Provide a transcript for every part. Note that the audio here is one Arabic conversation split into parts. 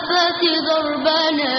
المحبة ضربنا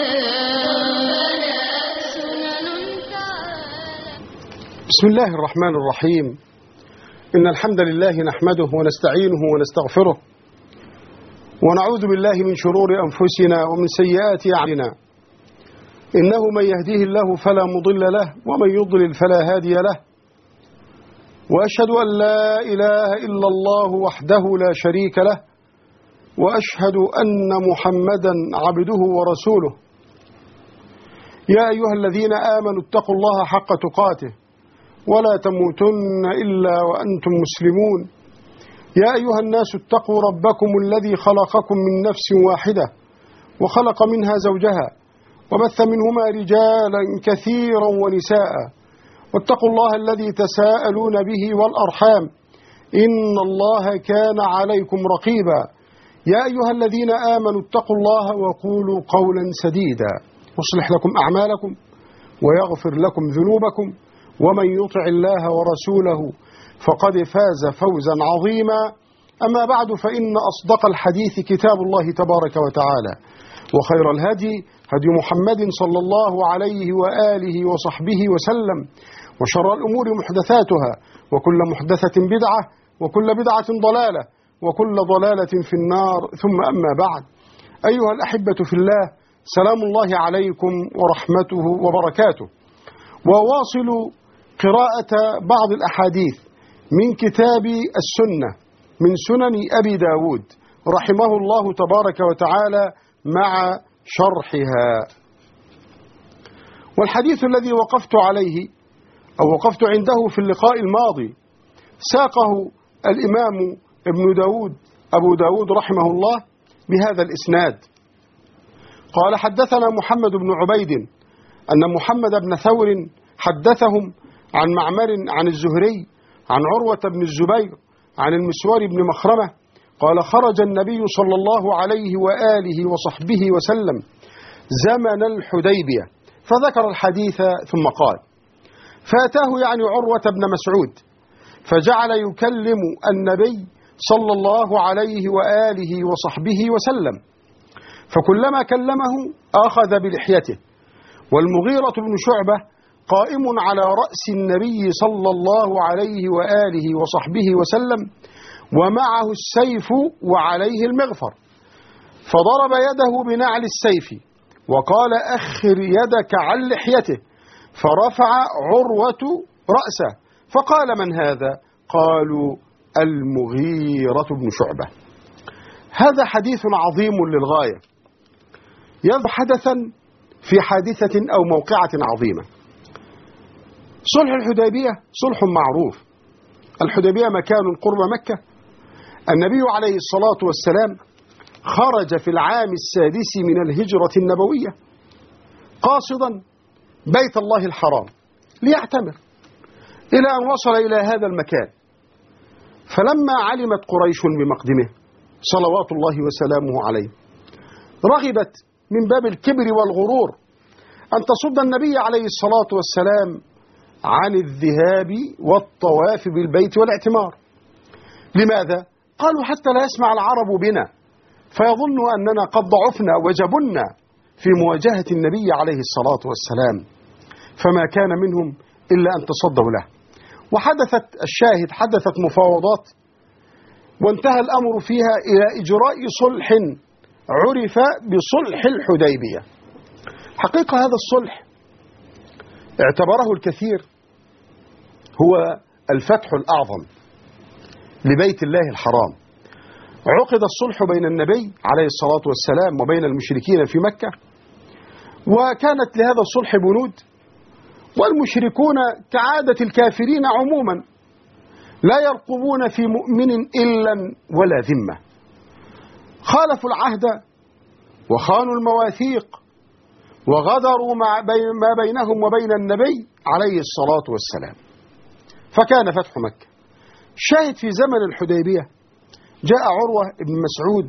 سنن تعالى. بسم الله الرحمن الرحيم. إن الحمد لله نحمده ونستعينه ونستغفره ونعوذ بالله من شرور أنفسنا ومن سيئات أعمالنا. إنه من يهديه الله فلا مضل له ومن يضلل فلا هادي له، وأشهد أن لا إله إلا الله وحده لا شريك له، وأشهد أن محمدا عبده ورسوله. يا أيها الذين آمنوا اتقوا الله حق تقاته ولا تموتن إلا وأنتم مسلمون. يا أيها الناس اتقوا ربكم الذي خلقكم من نفس واحدة وخلق منها زوجها وبث منهما رجالا كثيرا ونساء، واتقوا الله الذي تساءلون به والأرحام إن الله كان عليكم رقيبا. يا أيها الذين آمنوا اتقوا الله وقولوا قولا سديدا يصلح لكم أعمالكم ويغفر لكم ذنوبكم، ومن يطع الله ورسوله فقد فاز فوزا عظيما. أما بعد، فإن أصدق الحديث كتاب الله تبارك وتعالى، وخير الهدي هدي محمد صلى الله عليه وآله وصحبه وسلم، وشر الأمور محدثاتها، وكل محدثة بدعة، وكل بدعة ضلالة، وكل ضلالة في النار. ثم أما بعد، أيها الأحبة في الله، سلام الله عليكم ورحمته وبركاته. وواصل قراءة بعض الأحاديث من كتاب السنة من سنن أبي داود رحمه الله تبارك وتعالى مع شرحها. والحديث الذي وقفت عليه أو وقفت عنده في اللقاء الماضي ساقه الإمام أبو داود رحمه الله بهذا الإسناد. قال: حدثنا محمد بن عبيد أن محمد بن ثور حدثهم عن معمر عن الزهري عن عروة بن الزبير عن المسور بن مخرمة قال: خرج النبي صلى الله عليه وآله وصحبه وسلم زمن الحديبية، فذكر الحديث ثم قال: فأتاه يعني عروة بن مسعود فجعل يكلم النبي صلى الله عليه وآله وصحبه وسلم، فكلما كلمه أخذ بلحيته، والمغيرة بن شعبة قائم على رأس النبي صلى الله عليه وآله وصحبه وسلم ومعه السيف وعليه المغفر، فضرب يده بنعل السيف وقال: أخر يدك عن لحيته، فرفع عروة رأسه فقال: من هذا؟ قالوا: المغيرة بن شعبة. هذا حديث عظيم للغاية، يذكر حدثا في حادثة أو موقعة عظيمة. صلح الحديبية صلح معروف. الحديبية مكان قرب مكة. النبي عليه الصلاة والسلام خرج في العام السادس من الهجرة النبوية قاصدا بيت الله الحرام ليعتمر، إلى أن وصل إلى هذا المكان. فلما علمت قريش بمقدمه صلوات الله وسلامه عليه، رغبت من باب الكبر والغرور أن تصد النبي عليه الصلاة والسلام عن الذهاب والطواف بالبيت والاعتمار. لماذا؟ قالوا: حتى لا يسمع العرب بنا فيظنوا أننا قد ضعفنا وجبنا في مواجهة النبي عليه الصلاة والسلام، فما كان منهم إلا أن تصدوا له. حدثت مفاوضات، وانتهى الأمر فيها إلى إجراء صلح عرف بصلح الحديبية. حقيقة هذا الصلح اعتبره الكثير هو الفتح الأعظم لبيت الله الحرام. عقد الصلح بين النبي عليه الصلاة والسلام وبين المشركين في مكة، وكانت لهذا الصلح بنود، والمشركون كعادة الكافرين عموما لا يرقبون في مؤمن إلا ولا ذمة، خالفوا العهد وخانوا المواثيق وغدروا ما بينهم وبين النبي عليه الصلاة والسلام. فكان فتح مكة. شاهد في زمن الحديبية جاء عروة بن مسعود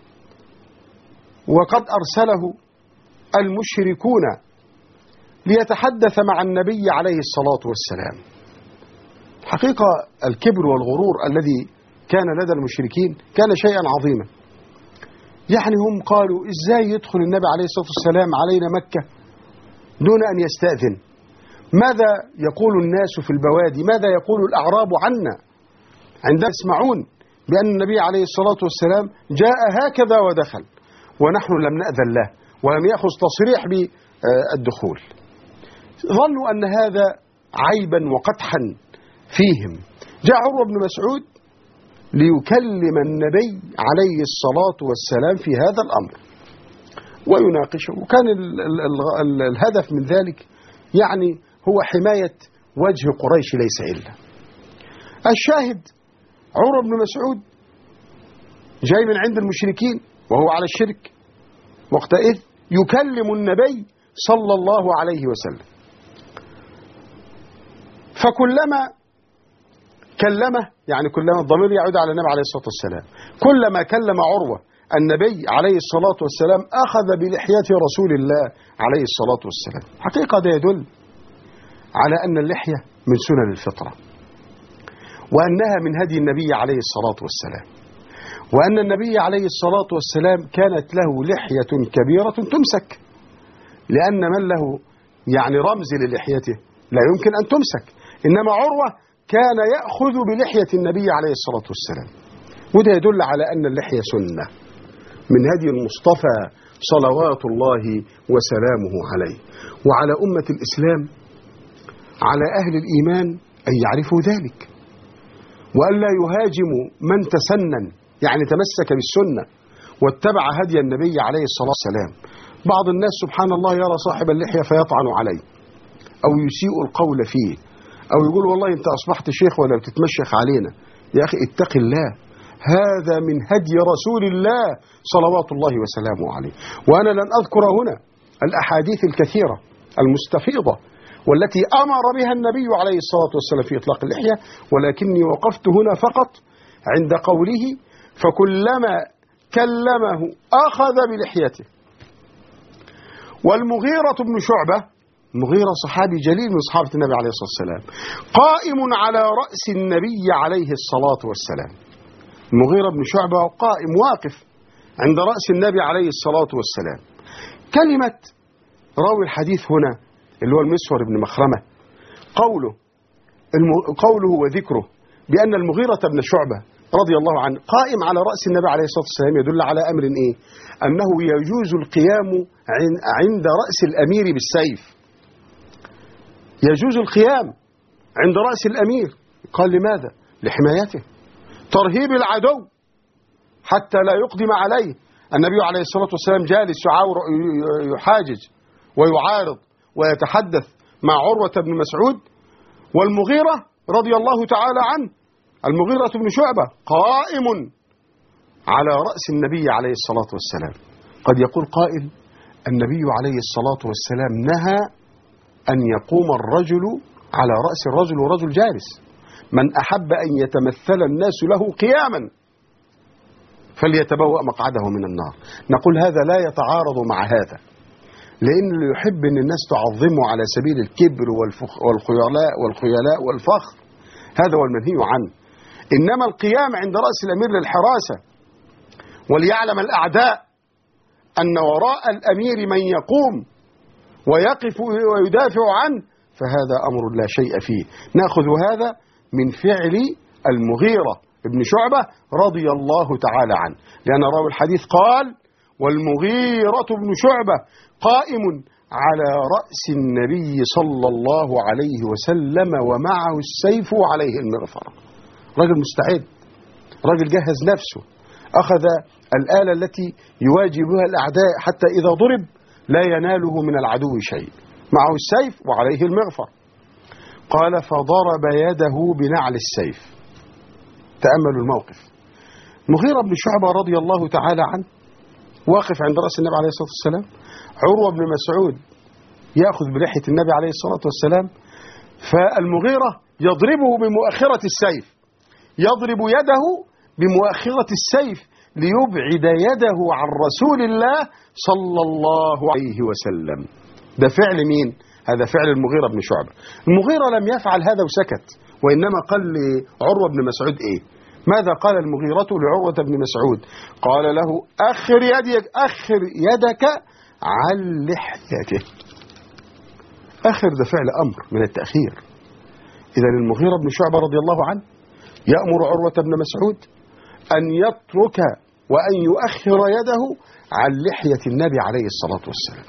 وقد أرسله المشركون ليتحدث مع النبي عليه الصلاة والسلام. حقيقة الكبر والغرور الذي كان لدى المشركين كان شيئا عظيما. يعني هم قالوا إزاي يدخل النبي عليه الصلاة والسلام علينا مكة دون أن يستأذن؟ ماذا يقول الناس في البوادي؟ ماذا يقول الأعراب عنا عندما يسمعون بأن النبي عليه الصلاة والسلام جاء هكذا ودخل ونحن لم نأذن له ولم يأخذ تصريح بالدخول؟ ظنوا أن هذا عيبا وقدحا فيهم. جاء عروة بن مسعود ليكلم النبي عليه الصلاة والسلام في هذا الأمر ويناقشه، وكان الهدف من ذلك يعني هو حماية وجه قريش ليس إلا. الشاهد عروة بن مسعود جاي من عند المشركين وهو على الشرك وقتئذ يكلم النبي صلى الله عليه وسلم، فكلما كلمه يعني كلما الضمير يعود على النبي عليه الصلاة والسلام، كلما كلم عروة النبي عليه الصلاة والسلام أخذ بلحية رسول الله عليه الصلاة والسلام. حقيقة ده يدل على أن اللحية من سنن الفطرة، وأنها من هدي النبي عليه الصلاة والسلام، وأن النبي عليه الصلاة والسلام كانت له لحية كبيرة تمسك، لأن من له يعني رمز للحيته لا يمكن أن تمسك، إنما عروة كان يأخذ بلحية النبي عليه الصلاة والسلام، وده يدل على أن اللحية سنة من هدي المصطفى صلوات الله وسلامه عليه. وعلى أمة الإسلام على أهل الإيمان أن يعرفوا ذلك، وأن لا يهاجموا من تسنن يعني تمسك بالسنة واتبع هدي النبي عليه الصلاة والسلام. بعض الناس سبحان الله يرى صاحب اللحية فيطعن عليه أو يسيء القول فيه أو يقول والله أنت أصبحت شيخ ولا بتتمشخ علينا. يا أخي اتق الله، هذا من هدي رسول الله صلوات الله وسلامه عليه. وأنا لن أذكر هنا الأحاديث الكثيرة المستفيضة والتي أمر بها النبي عليه الصلاة والسلام في إطلاق اللحية، ولكني وقفت هنا فقط عند قوله فكلما كلمه أخذ بلحيته. والمغيرة بن شعبة، المغيرة صحابي جليل من صحابة النبي عليه الصلاة والسلام، قائم على رأس النبي عليه الصلاة والسلام. المغيرة بن شعبة قائم واقف عند رأس النبي عليه الصلاة والسلام. كلمة راوي الحديث هنا اللي هو المسور بن مخرمة قوله وذكره بأن المغيرة بن شعبة رضي الله عنه قائم على رأس النبي عليه الصلاة والسلام يدل على أمر إيه؟ أنه يجوز القيام عند رأس الأمير بالسيف. يجوز القيام عند رأس الأمير. قال لماذا؟ لحمايته، ترهيب العدو حتى لا يقدم عليه. النبي عليه الصلاة والسلام جالس يحاجج ويعارض ويتحدث مع عروة بن مسعود، والمغيرة رضي الله تعالى عنه المغيرة بن شعبة قائم على رأس النبي عليه الصلاة والسلام. قد يقول قائل النبي عليه الصلاة والسلام نهى أن يقوم الرجل على رأس الرجل ورجل جالس، من أحب أن يتمثل الناس له قياما فليتبوأ مقعده من النار. نقول هذا لا يتعارض مع هذا، لأن اللي يحب أن الناس تعظمه على سبيل الكبر والخيلاء والفخر هذا هو المنهي عنه. إنما القيام عند رأس الأمير للحراسة وليعلم الأعداء أن وراء الأمير من يقوم ويقف ويدافع عنه فهذا أمر لا شيء فيه. نأخذ هذا من فعل المغيرة بن شعبة رضي الله تعالى عنه، لأن راوي الحديث قال والمغيرة بن شعبة قائم على رأس النبي صلى الله عليه وسلم ومعه السيف وعليه المغفرة. رجل مستعد، رجل جهز نفسه، أخذ الآلة التي يواجه بها الأعداء حتى إذا ضرب لا يناله من العدو شيء، معه السيف وعليه المغفر. قال فضرب يده بنعل السيف. تأملوا الموقف. مغيرة بن شعبة رضي الله تعالى عنه واقف عند رأس النبي عليه الصلاة والسلام، عروة بن مسعود يأخذ بلحية النبي عليه الصلاة والسلام، فالمغيرة يضربه بمؤخرة السيف، يضرب يده بمؤخرة السيف ليبعد يده عن رسول الله صلى الله عليه وسلم. ده فعل مين؟ هذا فعل المغيرة بن شعبة. المغيرة لم يفعل هذا وسكت، وإنما قال لعروة بن مسعود إيه؟ ماذا قال المغيرة لعروة بن مسعود؟ قال له أخر يدك عن لحيته. أخر ده فعل أمر من التأخير. إذا المغيرة بن شعبة رضي الله عنه يأمر عروة بن مسعود أن يترك وأن يؤخر يده عن لحية النبي عليه الصلاة والسلام.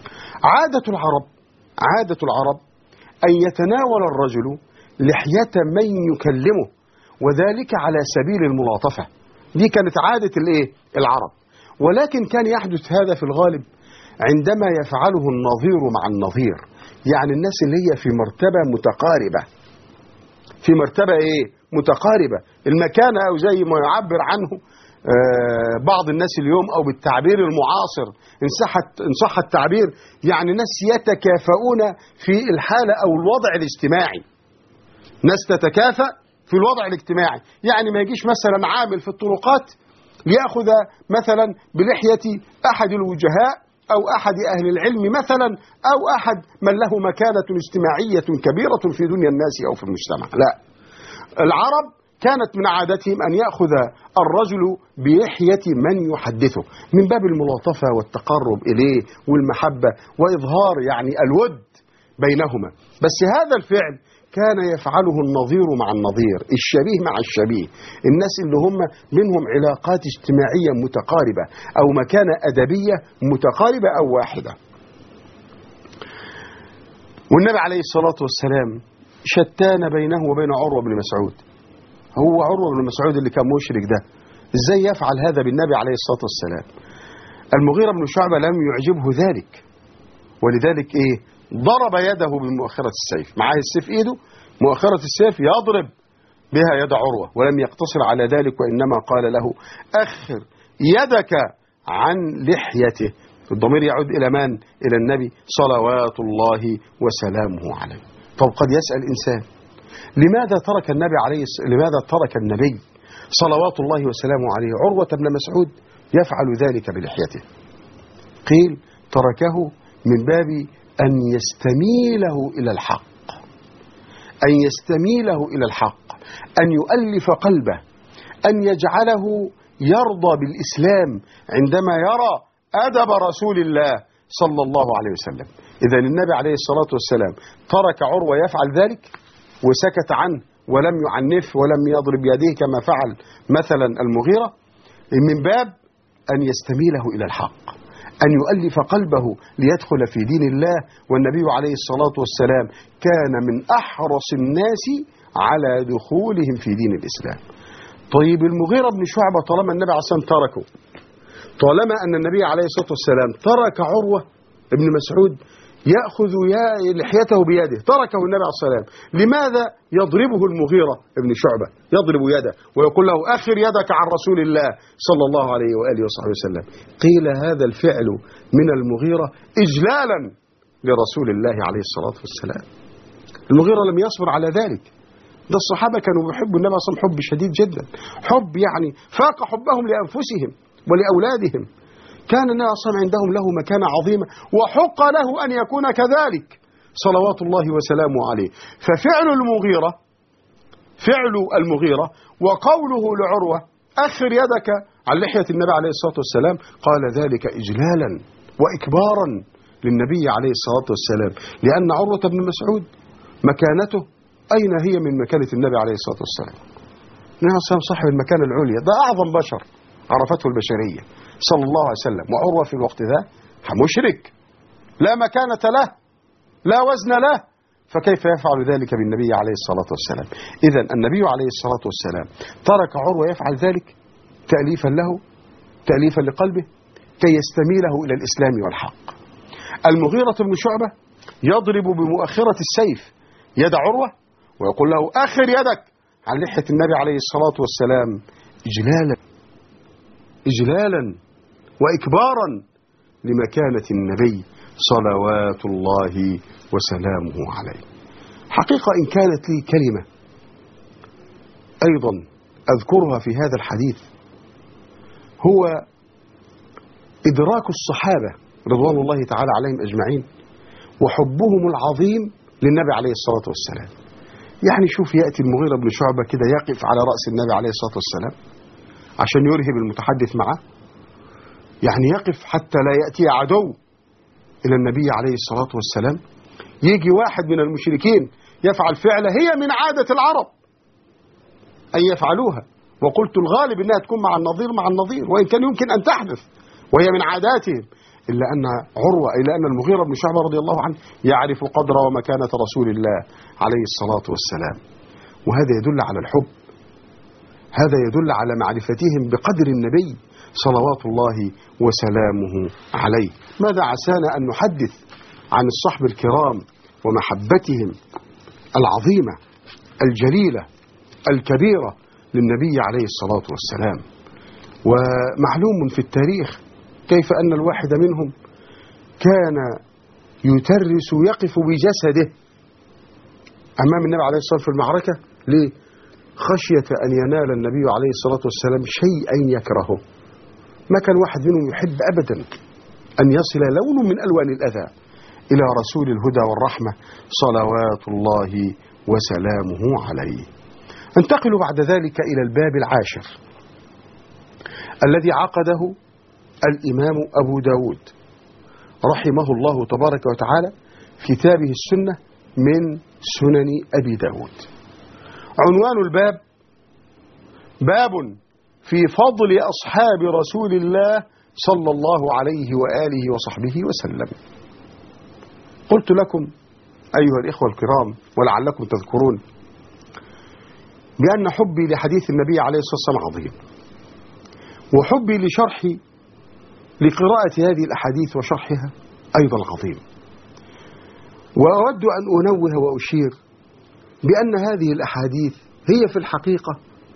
عادة العرب أن يتناول الرجل لحية من يكلمه، وذلك على سبيل الملاطفة. دي كانت عادة العرب، ولكن كان يحدث هذا في الغالب عندما يفعله النظير مع النظير، يعني الناس اللي هي في مرتبة متقاربة، في مرتبة متقاربة المكانة، أو زي ما يعبر عنه بعض الناس اليوم، أو بالتعبير المعاصر إن صح التعبير، يعني ناس يتكافؤون في الحالة أو الوضع الاجتماعي. ناس تتكافأ في الوضع الاجتماعي، يعني ما يجيش مثلا عامل في الطرقات ليأخذ مثلا بلحية أحد الوجهاء أو أحد أهل العلم مثلا، أو أحد من له مكانة اجتماعية كبيرة في دنيا الناس أو في المجتمع. لا، العرب كانت من عادتهم أن يأخذ الرجل بلحية من يحدثه، من باب الملاطفة والتقرب إليه والمحبة وإظهار يعني الود بينهما. بس هذا الفعل كان يفعله النظير مع النظير، الشبيه مع الشبيه، الناس اللي هم منهم علاقات اجتماعية متقاربة أو مكانة أدبية متقاربة أو واحدة. والنبي عليه الصلاة والسلام شتان بينه وبين عروة بن مسعود. هو عروة بن مسعود اللي كان مشرك ده ازاي يفعل هذا بالنبي عليه الصلاة والسلام؟ المغيرة بن شعبة لم يعجبه ذلك، ولذلك ضرب يده بمؤخرة السيف، معاه السيف ايده، مؤخرة السيف يضرب بها يد عروة، ولم يقتصر على ذلك، وإنما قال له أخر يدك عن لحيته. الضمير يعود إلى من؟ إلى النبي صلوات الله وسلامه عليه. طب قد يسأل إنسان لماذا ترك النبي صلوات الله وسلامه عليه عروة بن مسعود يفعل ذلك بلحيته؟ قيل تركه من باب أن يستميله إلى الحق، أن يؤلف قلبه، أن يجعله يرضى بالإسلام عندما يرى أدب رسول الله صلى الله عليه وسلم. إذا النبي عليه الصلاة والسلام ترك عروة يفعل ذلك وسكت عنه ولم يعنف ولم يضرب يديه كما فعل مثلا المغيرة، من باب أن يستميله إلى الحق، أن يؤلف قلبه ليدخل في دين الله. والنبي عليه الصلاة والسلام كان من أحرص الناس على دخولهم في دين الإسلام. طيب المغيرة بن شعبة طالما النبي عليه الصلاة والسلام تركه، طالما أن النبي عليه الصلاة والسلام ترك عروة بن مسعود يأخذ لحيته بيده، تركه النبي عليه الصلاة والسلام، لماذا يضربه المغيرة بن شعبة؟ يضرب يده ويقول له أخر يدك عن رسول الله صلى الله عليه وآله وصحبه وسلم. قيل هذا الفعل من المغيرة إجلالا لرسول الله عليه الصلاة والسلام. المغيرة لم يصبر على ذلك، ده الصحابة كانوا بيحبوا النبي صلى الله عليه وسلم حب شديد جدا، حب يعني فاق حبهم لأنفسهم ولأولادهم. كان النبي صلى الله عليه وسلم عندهم له مكانة عظيمة، وحق له أن يكون كذلك صلوات الله وسلامه عليه. ففعل المغيرة وقوله لعروة أخر يدك عن لحية النبي عليه الصلاة والسلام، قال ذلك إجلالا وإكبارا للنبي عليه الصلاة والسلام، لأن عروة بن مسعود مكانته أين هي من مكانة النبي عليه الصلاة والسلام؟ النبي عليه الصلاة والسلام صاحب المكانة العليا، ده أعظم بشر عرفته البشرية صلى الله عليه وسلم، وعروة في الوقت ذا مشرك لا مكانة له لا وزن له، فكيف يفعل ذلك بالنبي عليه الصلاة والسلام؟ إذن النبي عليه الصلاة والسلام ترك عروة يفعل ذلك تأليفا له، تأليفا لقلبه، كي يستميله إلى الإسلام والحق. المغيرة بن شعبة يضرب بمؤخرة السيف يد عروة ويقول له أخر يدك عن لحية النبي عليه الصلاة والسلام، إجلالا وإكبارا لمكانة النبي صلوات الله وسلامه عليه. حقيقة إن كانت لي كلمة أيضا أذكرها في هذا الحديث، هو إدراك الصحابة رضوان الله تعالى عليهم أجمعين وحبهم العظيم للنبي عليه الصلاة والسلام. يعني شوف يأتي المغيرة بن شعبة كده يقف على رأس النبي عليه الصلاة والسلام عشان يرهب المتحدث معه، يعني يقف حتى لا يأتي عدو إلى النبي عليه الصلاة والسلام. يجي واحد من المشركين يفعل فعلة هي من عادة العرب أن يفعلوها، وقلت الغالب أنها تكون مع النظير وإن كان يمكن أن تحدث وهي من عاداتهم، إلا أن المغيرة بن شعبة رضي الله عنه يعرف قدر ومكانة رسول الله عليه الصلاة والسلام. وهذا يدل على الحب، هذا يدل على معرفتهم بقدر النبي صلوات الله وسلامه عليه. ماذا عسانا أن نحدث عن الصحب الكرام ومحبتهم العظيمة الجليلة الكبيرة للنبي عليه الصلاة والسلام. ومعلوم في التاريخ كيف أن الواحد منهم كان يترس يقف بجسده أمام النبي عليه الصلاة والسلام في المعركة. ليه؟ خشية أن ينال النبي عليه الصلاة والسلام شيئا يكرهه. ما كان واحد منهم يحب أبدا أن يصل لون من ألوان الأذى إلى رسول الهدى والرحمة صلوات الله وسلامه عليه. انتقل بعد ذلك إلى الباب العاشر الذي عقده الإمام أبو داود رحمه الله تبارك وتعالى في كتابه السنة من سنن أبي داود. عنوان الباب: باب في فضل أصحاب رسول الله صلى الله عليه وآله وصحبه وسلم. قلت لكم أيها الإخوة الكرام ولعلكم تذكرون بأن حبي لحديث النبي عليه الصلاة والسلام عظيم، وحبي لقراءة هذه الأحاديث وشرحها أيضا عظيم. وأود أن أنوه وأشير بأن هذه الأحاديث هي في الحقيقة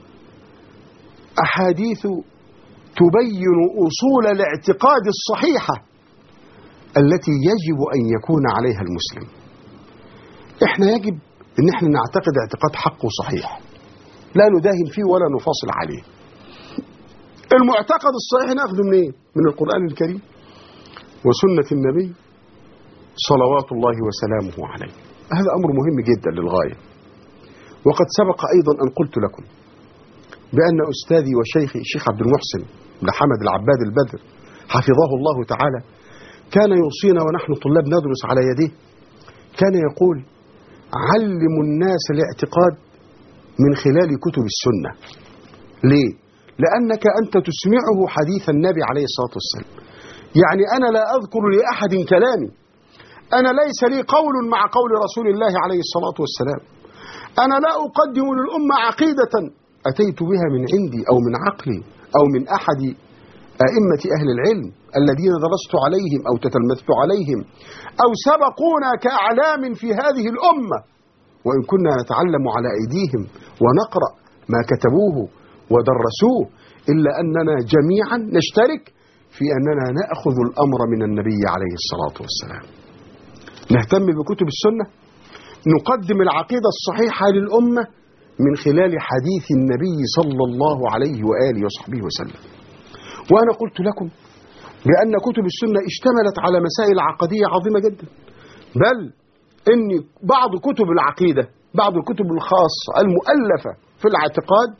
أحاديث تبين أصول الاعتقاد الصحيحة التي يجب أن يكون عليها المسلم. إحنا يجب أن احنا نعتقد اعتقاد حق وصحيح، لا نداهن فيه ولا نفاصل عليه. المعتقد الصحيح نأخذه منين؟ من القرآن الكريم وسنة النبي صلوات الله وسلامه عليه. هذا أمر مهم جدا للغاية. وقد سبق أيضا أن قلت لكم بأن أستاذي وشيخي الشيخ عبد المحسن بن حمد العباد البدر حفظه الله تعالى كان يوصينا ونحن طلاب ندرس على يديه، كان يقول: علموا الناس الاعتقاد من خلال كتب السنة. ليه؟ لأنك أنت تسمعه حديث النبي عليه الصلاة والسلام. يعني أنا لا أذكر لأحد كلامي، أنا ليس لي قول مع قول رسول الله عليه الصلاة والسلام. أنا لا أقدم للأمة عقيدة أتيت بها من عندي أو من عقلي أو من أحد أئمة أهل العلم الذين درست عليهم أو تتلمذت عليهم أو سبقونا كأعلام في هذه الأمة، وإن كنا نتعلم على أيديهم ونقرأ ما كتبوه ودرسوه، إلا أننا جميعا نشترك في أننا نأخذ الأمر من النبي عليه الصلاة والسلام. نهتم بكتب السنة، نقدم العقيدة الصحيحة للأمة من خلال حديث النبي صلى الله عليه وآله وصحبه وسلم. وأنا قلت لكم بأن كتب السنة اشتملت على مسائل عقدية عظيمة جدا، بل إن بعض كتب العقيدة، بعض الكتب الخاصة المؤلفة في الاعتقاد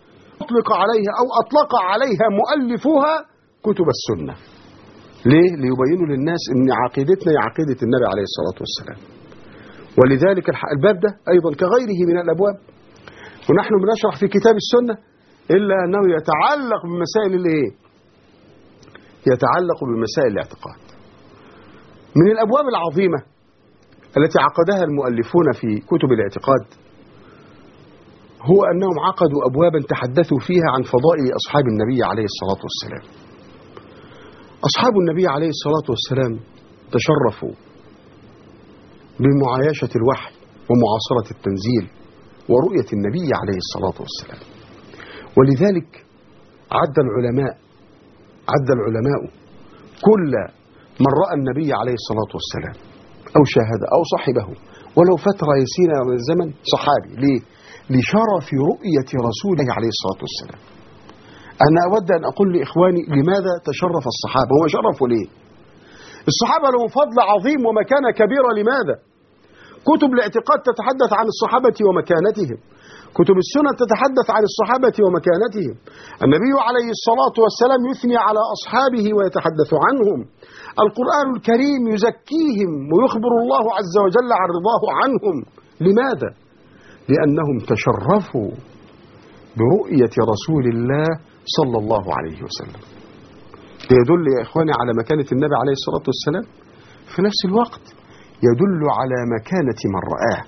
أطلق عليها مؤلفوها كتب السنة. ليه؟ ليبينوا للناس أن عقيدتنا هي عقيدة النبي عليه الصلاة والسلام. ولذلك الباب ده أيضا كغيره من الأبواب، ونحن بنشرح في كتاب السنة إلا أنه يتعلق بمسائل الإيه؟ يتعلق بمسائل الاعتقاد. من الأبواب العظيمة التي عقدها المؤلفون في كتب الاعتقاد هو أنهم عقدوا أبوابا تحدثوا فيها عن فضائل أصحاب النبي عليه الصلاة والسلام. أصحاب النبي عليه الصلاة والسلام تشرفوا بمعايشة الوحي ومعاصرة التنزيل ورؤية النبي عليه الصلاة والسلام. ولذلك عد العلماء كل من رأى النبي عليه الصلاة والسلام أو شاهد أو صحبه ولو فترة يسيرة من الزمن صحابي. ليه؟ لشرف رؤية رسول الله عليه الصلاة والسلام. أنا أود أن أقول لإخواني لماذا تشرف الصحابة؟ هو شرفوا ليه؟ الصحابة لهم فضل عظيم ومكانة كبيرة. لماذا؟ كتب الاعتقاد تتحدث عن الصحابة ومكانتهم، كتب السنة تتحدث عن الصحابة ومكانتهم. النبي عليه الصلاة والسلام يثني على أصحابه ويتحدث عنهم. القرآن الكريم يزكيهم ويخبر الله عز وجل عن رضاه عنهم. لماذا؟ لأنهم تشرفوا برؤية رسول الله صلى الله عليه وسلم. يدل يا إخواني على مكانة النبي عليه الصلاة والسلام، في نفس الوقت يدل على مكانة من رآه.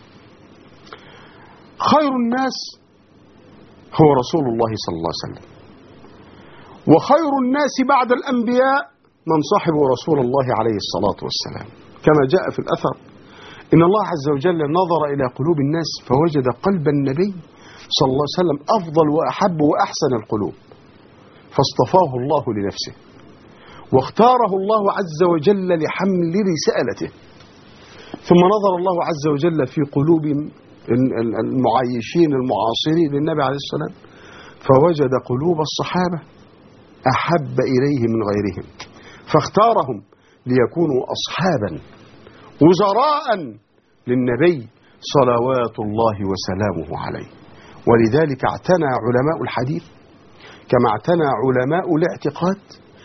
خير الناس هو رسول الله صلى الله عليه وسلم، وخير الناس بعد الأنبياء من صاحب رسول الله عليه الصلاة والسلام، كما جاء في الأثر إن الله عز وجل نظر إلى قلوب الناس فوجد قلب النبي صلى الله عليه وسلم أفضل وأحب وأحسن القلوب، فاصطفاه الله لنفسه واختاره الله عز وجل لحمل رسالته. ثم نظر الله عز وجل في قلوب المعايشين المعاصرين للنبي عليه الصلاة والسلام فوجد قلوب الصحابة أحب إليه من غيرهم، فاختارهم ليكونوا أصحابا وزراء للنبي صلوات الله وسلامه عليه. ولذلك اعتنى علماء الحديث كما اعتنى علماء الاعتقاد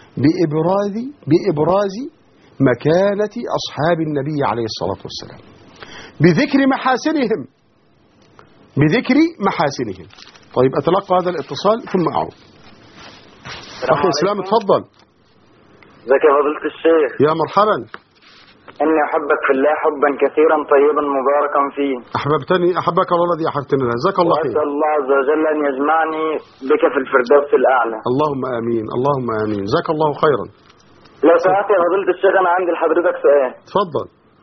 بإبراز مكانة أصحاب النبي عليه الصلاة والسلام، بذكر محاسنهم. طيب أتلقى هذا الاتصال ثم أعود. أخي إسلام اتفضل. ازيك يا فضيلة الشيخ؟ يا مرحبا. إني أحبك في الله حبا كثيرا طيبا مباركا فيه. أحبك الله الذي أحببتني له. جزاك الله خير. وأسأل الله عز وجل أن يجمعني بك في الفردوس الأعلى. اللهم آمين اللهم آمين. جزاك الله خيرا. لو سمحت يا فضيلة الشيخ أنا عندي لحضرتك سؤال. اتفضل.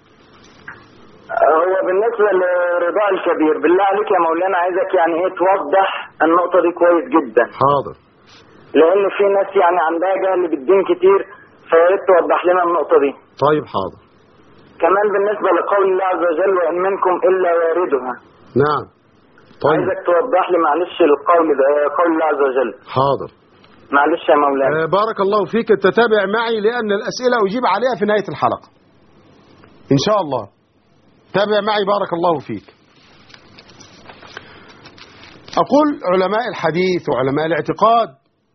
هو بالنسبة لرضاء الكبير، بالله عليك يا مولانا عايزك يعني إيه توضح النقطة دي كويس جدا. حاضر. لأن في ناس يعني عندها جهل بالدين كتير، فياريت توضح لنا النقطة دي. طيب حاضر. كمان بالنسبة لقول الله عز وجل وإن منكم إلا واردها. نعم. طيب. عايزك توضح لي معلش القول ده، قول الله عز وجل. حاضر. معلش يا مولانا. بارك الله فيك، تتابع معي لأن الأسئلة أجيب عليها في نهاية الحلقة إن شاء الله. تابع معي بارك الله فيك. أقول علماء الحديث وعلماء الاعتقاد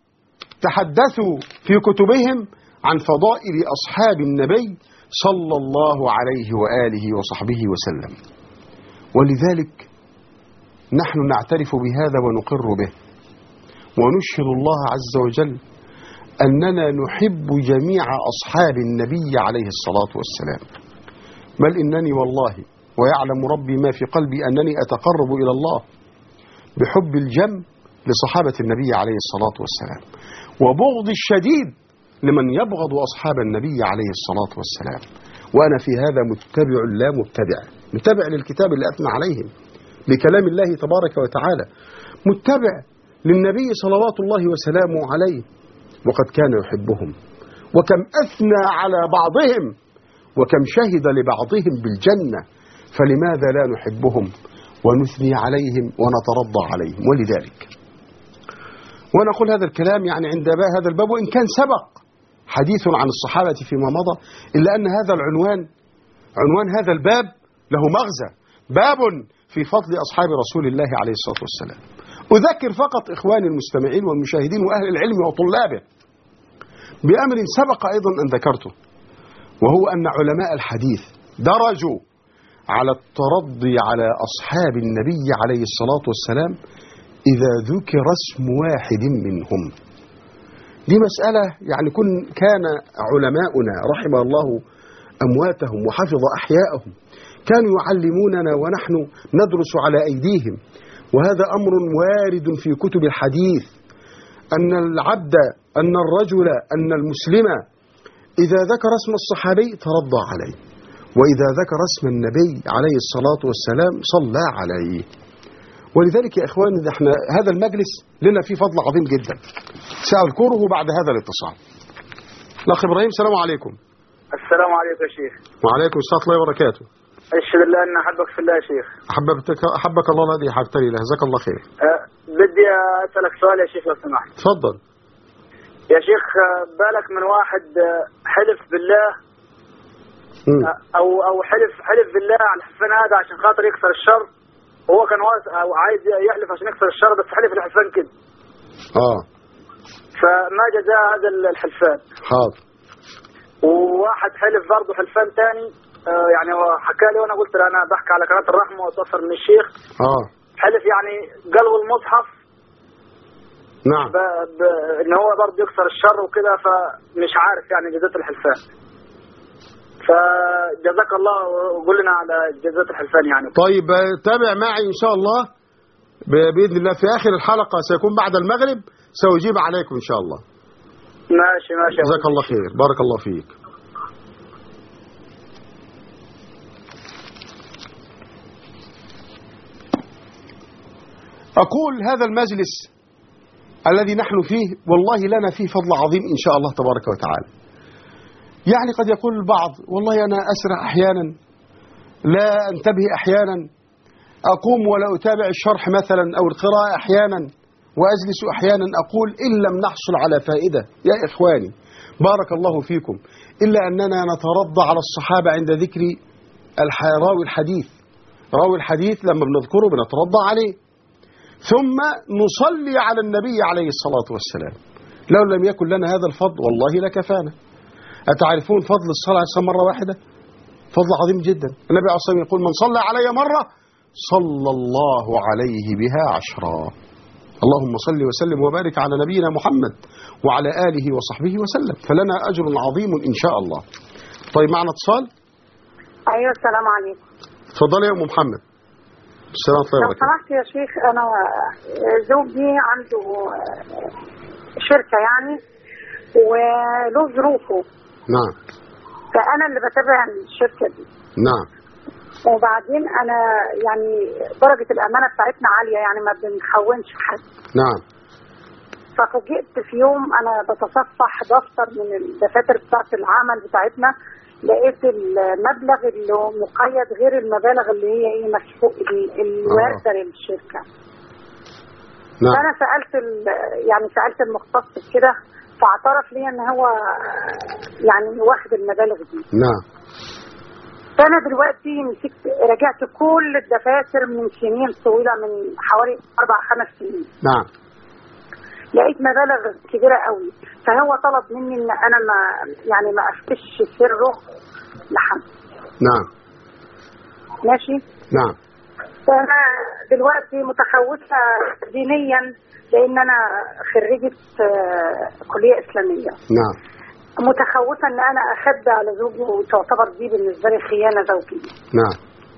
تحدثوا في كتبهم عن فضائل أصحاب النبي صلى الله عليه وآله وصحبه وسلم، ولذلك نحن نعترف بهذا ونقر به ونشهد الله عز وجل أننا نحب جميع أصحاب النبي عليه الصلاة والسلام، بل إنني والله ويعلم ربي ما في قلبي أنني أتقرب إلى الله بحب الجم لصحابة النبي عليه الصلاة والسلام، وبغض الشديد لمن يبغض أصحاب النبي عليه الصلاة والسلام. وأنا في هذا متبع لا متبع للكتاب اللي أثنى عليهم، لكلام الله تبارك وتعالى، متبع للنبي صلوات الله وسلامه عليه، وقد كان يحبهم، وكم أثنى على بعضهم، وكم شهد لبعضهم بالجنة، فلماذا لا نحبهم ونثني عليهم ونترضى عليهم؟ ولذلك ونقول هذا الكلام يعني عند هذا الباب، وإن كان سبق حديث عن الصحابة فيما مضى، إلا أن هذا عنوان هذا الباب له مغزى، باب في فضل أصحاب رسول الله عليه الصلاة والسلام. أذكر فقط إخواني المستمعين والمشاهدين وأهل العلم وطلابه بأمر سبق أيضا أن ذكرته، وهو أن علماء الحديث درجوا على الترضي على أصحاب النبي عليه الصلاة والسلام إذا ذكر اسم واحد منهم. دي مسألة يعني كان علماؤنا رحم الله أمواتهم وحفظ أحياءهم كانوا يعلموننا ونحن ندرس على أيديهم، وهذا أمر وارد في كتب الحديث، أن العبد أن الرجل أن المسلم إذا ذكر اسم الصحابي ترضى عليه، وإذا ذكر اسم النبي عليه الصلاة والسلام صلى عليه. ولذلك يا إخواني احنا هذا المجلس لنا فيه فضل عظيم جدا سأذكره بعد هذا الاتصال. الأخ إبراهيم السلام عليكم. السلام عليكم يا شيخ. وعليكم السلام ورحمة الله وبركاته. أشهد الله أن أحبك في الله يا شيخ. أحبك الله الذي أحببتني له. جزاك الله خير. بدي أسألك سؤال يا شيخ لو سمحت. تفضل. يا شيخ بالك من واحد حلف بالله او حلف بالله على الحلفان هذا عشان خاطر يكسر الشر، وهو كان او عايز يحلف عشان يكسر الشر، بس حلف الحلفان كده. فما جزاء هذا الحلفان؟ حاضر. وواحد حلف برضه حلفان تاني، يعني هو حكى لي وانا قلت له انا بحكي على قناه الرحمه واتوفر من الشيخ. حلف يعني قلب المصحف. نعم. ان هو برضه يكسر الشر وكده، فمش عارف يعني جزاء الحلفان. فجزاك الله وقول لنا على جزاء الحلفان يعني. طيب تابع معي ان شاء الله باذن الله، في اخر الحلقه سيكون بعد المغرب سأجيب عليكم ان شاء الله. ماشي. جزاك الله خير، بارك الله فيك. أقول هذا المجلس الذي نحن فيه والله لنا فيه فضل عظيم إن شاء الله تبارك وتعالى. يعني قد يقول البعض والله أنا أسرع أحيانا، لا أنتبه أحيانا، أقوم ولا أتابع الشرح مثلا أو القراءة أحيانا، وأجلس أحيانا أقول إن لم نحصل على فائدة يا إخواني بارك الله فيكم إلا أننا نترضى على الصحابة عند ذكر راوي الحديث. راوي الحديث لما بنذكره بنترضى عليه، ثم نصلي على النبي عليه الصلاة والسلام. لو لم يكن لنا هذا الفضل والله لكفانا. أتعرفون فضل الصلاة على مرة واحدة؟ فضل عظيم جدا. النبي عليه الصلاة والسلام يقول من صلى علي مرة صلى الله عليه بها 10. اللهم صل وسلم وبارك على نبينا محمد وعلى آله وصحبه وسلم، فلنا أجر عظيم إن شاء الله. طيب معنا اتصال. أيوة السلام عليكم. تفضلي يا أم محمد. السلام عليكم. لو سمحت يا شيخ، أنا زوجي عنده شركة يعني وله ظروفه. نعم. فأنا اللي بتابع الشركة دي. نعم. وبعدين أنا يعني درجة الأمانة بتاعتنا عالية، يعني ما بنخونش حد. نعم. ففوجئت في يوم أنا بتصفح دفتر من الدفاتر بتاعت العمل بتاعتنا، لقيت المبلغ اللي مقيد غير المبالغ اللي هي ايه مسحوق الوارده للشركه. نعم. فانا سالت المختص كده، فاعترف لي ان هو يعني واخد المبالغ دي. نعم. فانا دلوقتي رجعت كل الدفاتر من سنين طويله، من حوالي 4-5 سنين. نعم. لقيت مبالغ كبيره قوي، فهو طلب مني ان انا ما افتش سره لحد. نعم. ماشي. نعم. فانا دلوقتي متخوفه دينيا، لان انا خريجه كليه اسلاميه. نعم. متخوفه ان انا اخبي على زوجي، وتعتبر دي بالنسبه لي خيانه زوجيه. نعم.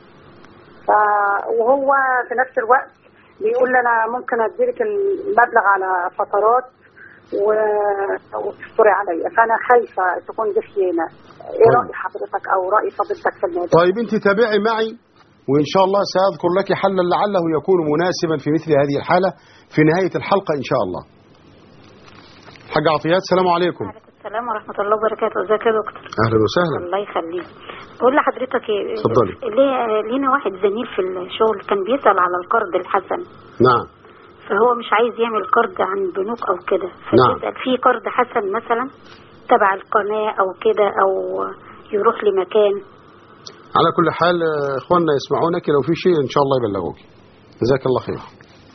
وهو في نفس الوقت بيقول لي انا ممكن اديلك المبلغ على فترات وتستري عليا، فانا خايفه تكون دي خيانه. ايه راي حضرتك او راي فضيلتك في الموضوع؟ طيب انت تابعي معي وان شاء الله ساذكر لك حلا لعله يكون مناسبا في مثل هذه الحاله في نهايه الحلقه ان شاء الله. حاج عطيات السلام عليكم. وعليكم السلام ورحمه الله وبركاته. ازيك يا دكتور؟ اهلا وسهلا. الله يخليك. بقول لحضرتك ايه، اتفضلي. لينا واحد زميل في الشغل كان بيسأل على القرض الحسن. نعم. فهو مش عايز يعمل قرض عن بنوك او كده، فبيسأل في قرض حسن مثلا تبع القناة او كده، او يروح لمكان. على كل حال اخواننا يسمعونك، لو في شيء ان شاء الله يبلغوك. جزاك الله خير.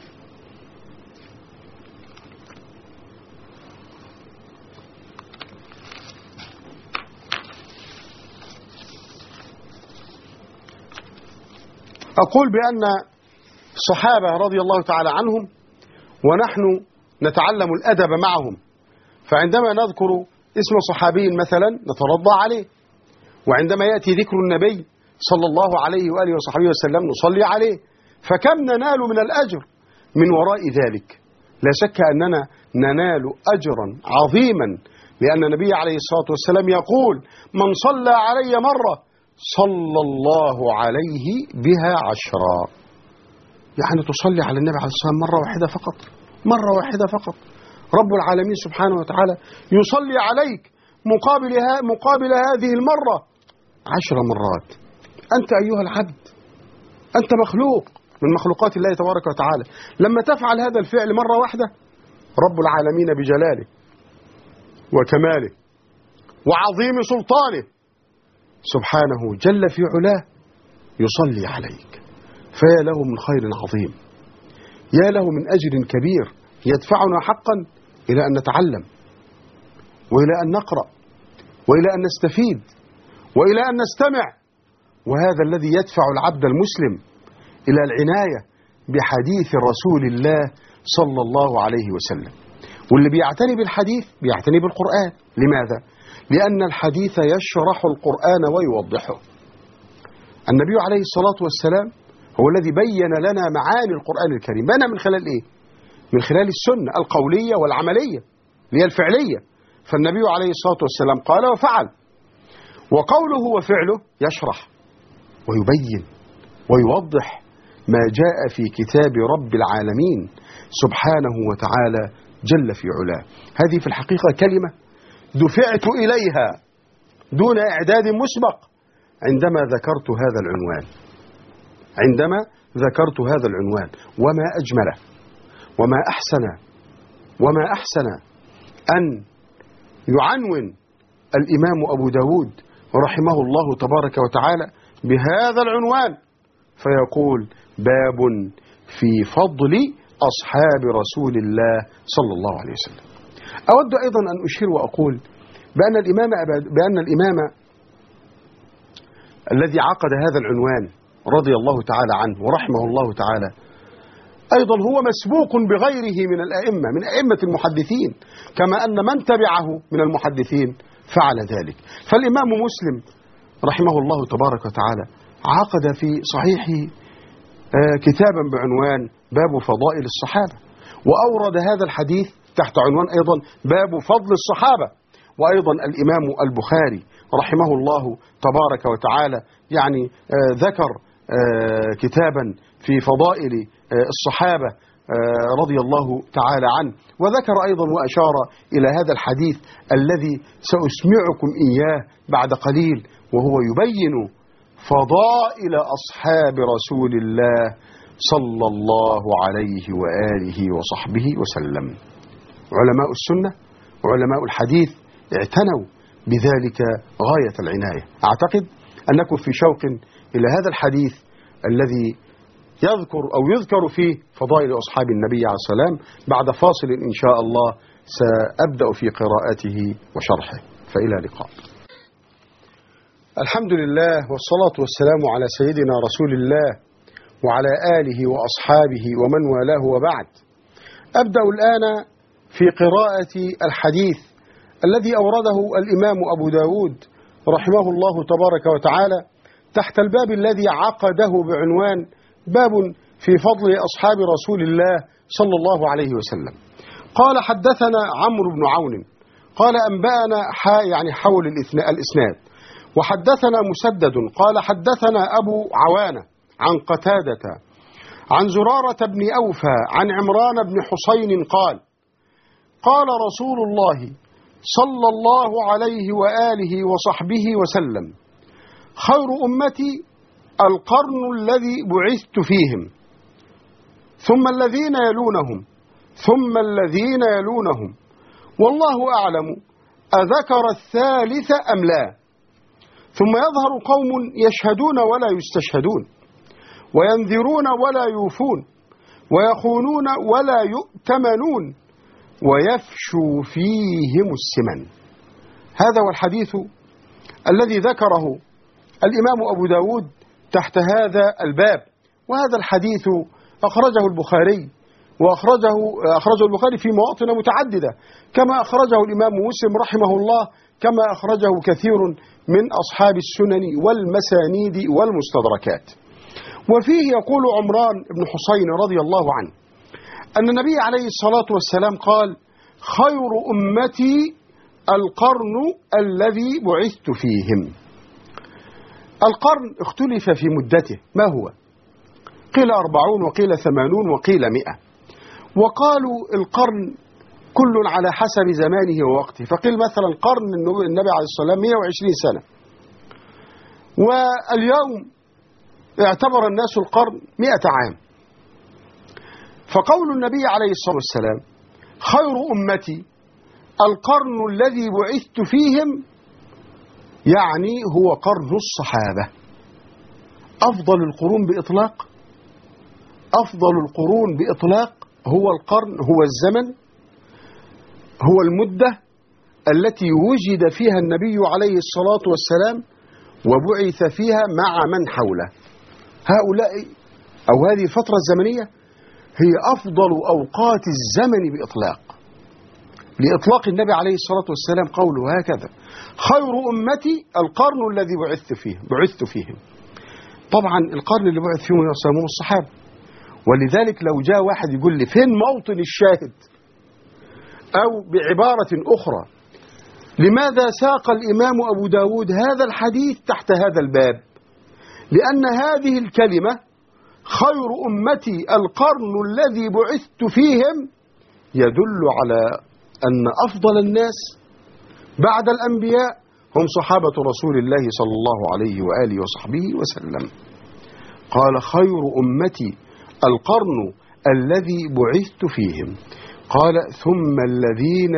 أقول بأن الصحابة رضي الله تعالى عنهم ونحن نتعلم الأدب معهم، فعندما نذكر اسم صحابي مثلا نترضى عليه، وعندما يأتي ذكر النبي صلى الله عليه وآله وصحبه وسلم نصلي عليه، فكم ننال من الأجر من وراء ذلك. لا شك أننا ننال أجرا عظيما، لأن النبي عليه الصلاة والسلام يقول من صلى علي مرة صلى الله عليه بها 10. يعني تصلي على النبي عليه الصلاة والسلام مرة واحدة فقط، مرة واحدة فقط، رب العالمين سبحانه وتعالى يصلي عليك مقابل هذه المرة 10 مرات. أنت أيها العبد أنت مخلوق من مخلوقات الله تبارك وتعالى، لما تفعل هذا الفعل مرة واحدة رب العالمين بجلاله وكماله وعظيم سلطانه سبحانه جل في علاه يصلي عليك، فيا له من خير عظيم، يا له من أجر كبير يدفعنا حقا إلى أن نتعلم وإلى أن نقرأ وإلى أن نستفيد وإلى أن نستمع. وهذا الذي يدفع العبد المسلم إلى العناية بحديث رسول الله صلى الله عليه وسلم. واللي بيعتني بالحديث بيعتني بالقرآن. لماذا؟ لأن الحديث يشرح القرآن ويوضحه. النبي عليه الصلاة والسلام هو الذي بين لنا معاني القرآن الكريم. بين من خلال إيه؟ من خلال السنة القولية والعملية اللي هي الفعلية. فالنبي عليه الصلاة والسلام قال وفعل، وقوله وفعله يشرح ويبين ويوضح ما جاء في كتاب رب العالمين سبحانه وتعالى جل في علاه. هذه في الحقيقة كلمة دفعت إليها دون إعداد مسبق عندما ذكرت هذا العنوان. وما أجمله وما أحسن أن يعنون الإمام أبو داود رحمه الله تبارك وتعالى بهذا العنوان، فيقول باب في فضل أصحاب رسول الله صلى الله عليه وسلم. أود أيضا أن أشير وأقول بأن الإمام الذي عقد هذا العنوان رضي الله تعالى عنه ورحمه الله تعالى أيضا هو مسبوق بغيره من الأئمة، من أئمة المحدثين، كما أن من تبعه من المحدثين فعل ذلك. فالإمام مسلم رحمه الله تبارك وتعالى عقد في صحيحه كتابا بعنوان باب فضائل الصحابة، وأورد هذا الحديث تحت عنوان أيضا باب فضل الصحابة. وأيضا الإمام البخاري رحمه الله تبارك وتعالى يعني ذكر كتابا في فضائل الصحابة رضي الله تعالى عنه، وذكر أيضا وأشار إلى هذا الحديث الذي سأسمعكم إياه بعد قليل، وهو يبين فضائل أصحاب رسول الله صلى الله عليه وآله وصحبه وسلم. علماء السنة وعلماء الحديث اعتنوا بذلك غاية العناية. أعتقد أنكم في شوق إلى هذا الحديث الذي يذكر فيه فضائل أصحاب النبي عليه السلام. بعد فاصل إن شاء الله سأبدأ في قراءته وشرحه، فإلى اللقاء. الحمد لله والصلاة والسلام على سيدنا رسول الله وعلى آله وأصحابه ومن والاه، وبعد. أبدأ الآن في قراءة الحديث الذي أورده الإمام أبو داود رحمه الله تبارك وتعالى تحت الباب الذي عقده بعنوان باب في فضل أصحاب رسول الله صلى الله عليه وسلم. قال حدثنا عمرو بن عون قال أنبأنا يعني حول الإسناد. وحدثنا مسدد قال حدثنا أبو عوانة عن قتادة عن زرارة بن أوفى عن عمران بن حسين قال قال رسول الله صلى الله عليه وآله وصحبه وسلم خير أمتي القرن الذي بعثت فيهم ثم الذين يلونهم ثم الذين يلونهم والله أعلم أذكر الثالث أم لا. ثم يظهر قوم يشهدون ولا يستشهدون وينذرون ولا يوفون ويخونون ولا يؤتمنون ويفشو فيهم السمن. هذا هو الحديث الذي ذكره الإمام أبو داود تحت هذا الباب. وهذا الحديث أخرجه البخاري أخرجه البخاري في مواطن متعددة، كما أخرجه الإمام مسلم رحمه الله، كما أخرجه كثير من أصحاب السنن والمسانيد والمستدركات. وفيه يقول عمران بن حسين رضي الله عنه أن النبي عليه الصلاة والسلام قال خير أمتي القرن الذي بعثت فيهم. القرن اختلف في مدته ما هو، قيل 40 وقيل 80 وقيل 100، وقالوا القرن كل على حسب زمانه ووقته. فقيل مثلا قرن النبي عليه الصلاة والسلام 120 سنة، واليوم اعتبر الناس القرن 100 عام. فقول النبي عليه الصلاة والسلام خير أمتي القرن الذي بعثت فيهم يعني هو قرن الصحابة، أفضل القرون بإطلاق. أفضل القرون بإطلاق هو القرن، هو الزمن، هو المدة التي وجد فيها النبي عليه الصلاة والسلام وبعث فيها مع من حوله. هؤلاء أو هذه الفترة الزمنية هي أفضل أوقات الزمن بإطلاق. لإطلاق النبي عليه الصلاة والسلام قوله هكذا: خير أمتي القرن الذي بعثت فيهم. طبعا القرن اللي بعث فيهم يسمون الصحابة. ولذلك لو جاء واحد يقول لي فين موطن الشاهد، أو بعبارة أخرى لماذا ساق الإمام أبو داود هذا الحديث تحت هذا الباب؟ لأن هذه الكلمة خير أمتي القرن الذي بعثت فيهم يدل على أن أفضل الناس بعد الأنبياء هم صحابة رسول الله صلى الله عليه وآله وصحبه وسلم. قال خير أمتي القرن الذي بعثت فيهم. قال ثم الذين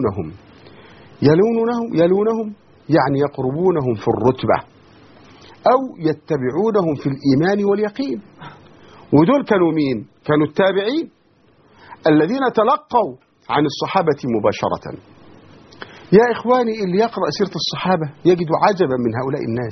يلونهم يعني يقربونهم في الرتبة أو يتبعونهم في الإيمان واليقين. ودول كانوا مين؟ كانوا التابعين الذين تلقوا عن الصحابة مباشرة. يا إخواني، اللي يقرأ سيرة الصحابة يجد عجبا من هؤلاء الناس،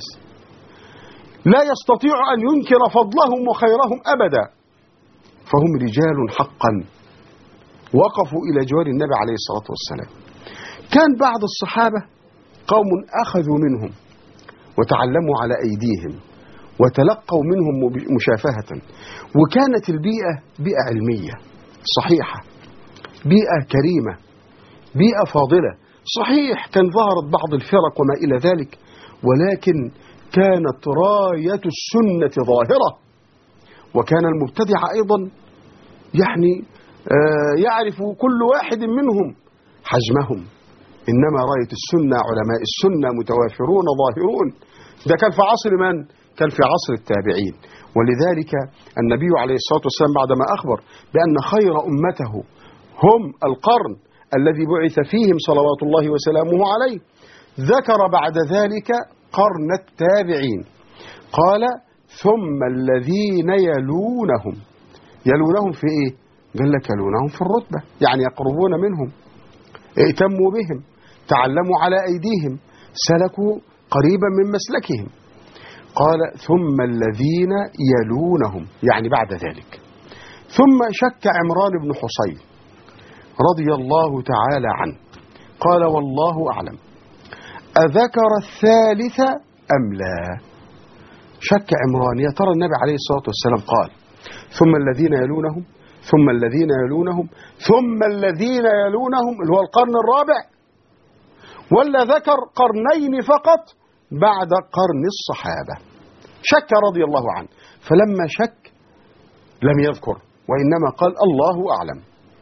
لا يستطيع أن ينكر فضلهم وخيرهم أبدا، فهم رجال حقا وقفوا إلى جوار النبي عليه الصلاة والسلام. كان بعض الصحابة قوم أخذوا منهم وتعلموا على أيديهم وتلقوا منهم مشافهة، وكانت البيئة بيئة علمية صحيحة، بيئة كريمة، بيئة فاضلة. صحيح كان ظهرت بعض الفرق وما إلى ذلك، ولكن كانت راية السنة ظاهرة. وكان المبتدع أيضا يعني يعرف كل واحد منهم حجمهم، إنما راية السنة علماء السنة متوافرون ظاهرون. ده كان في عصر من؟ كان في عصر التابعين. ولذلك النبي عليه الصلاة والسلام بعدما أخبر بأن خير أمته هم القرن الذي بعث فيهم صلوات الله وسلامه عليه، ذكر بعد ذلك قرن التابعين. قال ثم الذين يلونهم في إيه؟ قال لك يلونهم في الرتبة، يعني يقربون منهم، ائتموا بهم، تعلموا على أيديهم، سلكوا قريبا من مسلكهم. قال ثم الذين يلونهم يعني بعد ذلك. ثم شك عمران بن حصين رضي الله تعالى عنه، قال والله أعلم أذكر الثالث أم لا؟ شك عمران، يا ترى النبي عليه الصلاة والسلام قال ثم الذين يلونهم ثم الذين يلونهم ثم الذين يلونهم اللي هو القرن الرابع، ولا ذكر قرنين فقط بعد قرن الصحابة؟ شك رضي الله عنه، فلما شك لم يذكر، وإنما قال الله أعلم.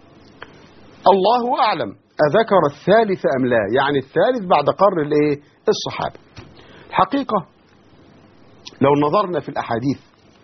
الله أعلم أذكر الثالث أم لا، يعني الثالث بعد قرن الصحابة. الحقيقة لو نظرنا في الأحاديث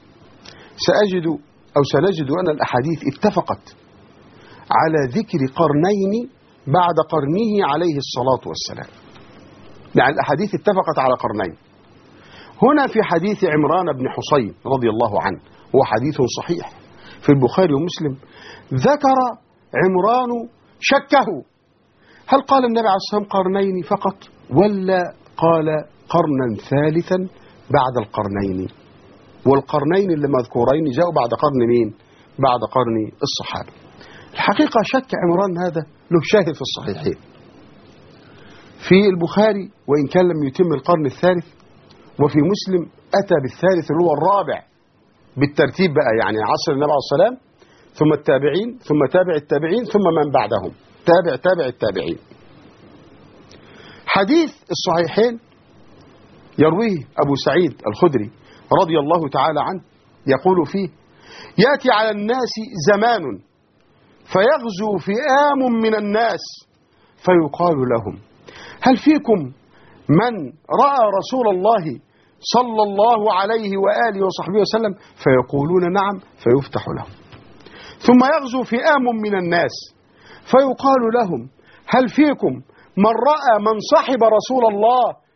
سنجد أن الأحاديث اتفقت على ذكر قرنين بعد قرنه عليه الصلاة والسلام. يعني الأحاديث اتفقت على قرنين. هنا في حديث عمران بن حصين رضي الله عنه، هو حديث صحيح في البخاري ومسلم، ذكر عمران شكه، هل قال النبي عليه الصلاة والسلام قرنين فقط ولا قال قرنا ثالثا بعد القرنين؟ والقرنين اللي مذكورين جاءوا بعد قرن مين؟ بعد قرن الصحابة. الحقيقة شك عمران هذا له شاهد في الصحيحين في البخاري، وإن كان لم يتم القرن الثالث، وفي مسلم أتى بالثالث اللي هو الرابع بالترتيب بقى، يعني عصر النبي عليه الصلاة والسلام ثم التابعين ثم تابع التابعين ثم من بعدهم تابع التابعين. حديث الصحيحين يرويه أبو سعيد الخدري رضي الله تعالى عنه، يقول فيه يأتي على الناس زمان فيغزو فئام من الناس فيقال لهم هل فيكم من رأى رسول الله صلى الله عليه وآله وصحبه وسلم؟ فيقولون نعم، فيفتح لهم. ثم يغزو فئام من الناس فيقال لهم هل فيكم من رأى من صحب رسول الله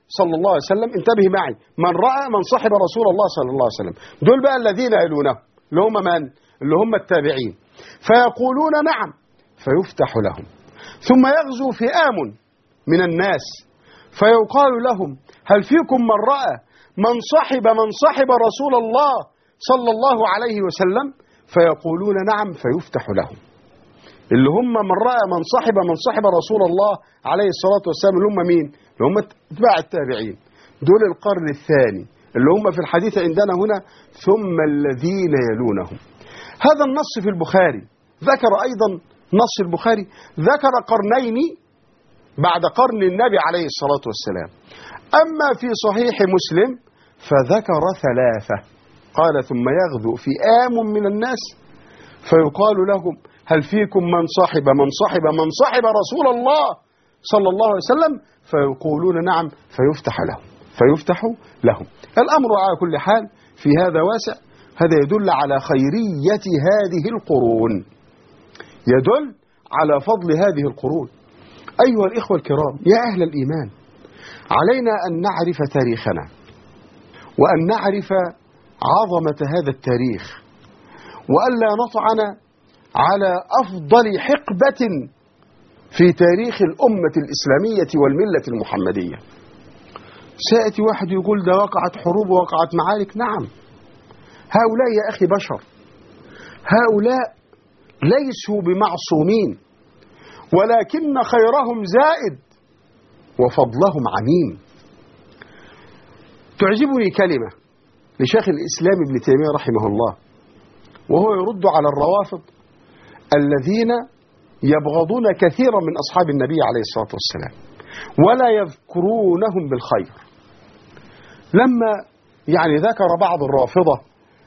صلى الله عليه وسلم، انتبه معي، من رأى من صحب رسول الله صلى الله عليه وسلم، دول بقى الذين يلونه اللي هم من؟ اللي هم التابعين، فيقولون نعم فيفتح لهم، ثم يغزو فئام من الناس فيقال لهم هل فيكم من رأى من صحب رسول الله صلى الله عليه وسلم؟ فيقولون نعم فيفتح لهم، اللي هم من رأى من صحب رسول الله عليه الصلاة والسلام، اللي هم مين؟ اللي هم اتباع التابعين، دول القرن الثاني اللي هم في الحديث عندنا هنا ثم الذين يلونهم. هذا النص في البخاري، ذكر أيضا نص البخاري ذكر قرنين بعد قرن النبي عليه الصلاة والسلام، أما في صحيح مسلم فذكر ثلاثة، قال ثم يغدو فئام من الناس فيقال لهم هل فيكم من صحب رسول الله صلى الله عليه وسلم؟ فيقولون نعم فيفتح لهم. الأمر على كل حال في هذا واسع، هذا يدل على خيرية هذه القرون، يدل على فضل هذه القرون. أيها الإخوة الكرام يا أهل الإيمان، علينا أن نعرف تاريخنا وأن نعرف عظمة هذا التاريخ، وألا نطعن على أفضل حقبة في تاريخ الأمة الإسلامية والملة المحمدية. سيأتي واحد يقول ده وقعت حروب ووقعت معارك، نعم، هؤلاء يا أخي بشر، هؤلاء ليسوا بمعصومين، ولكن خيرهم زائد وفضلهم عميم. تعجبني كلمة لشيخ الإسلام ابن تيمية رحمه الله، وهو يرد على الروافض الذين يبغضون كثيرا من أصحاب النبي عليه الصلاة والسلام ولا يذكرونهم بالخير. لما ذكر بعض الرافضة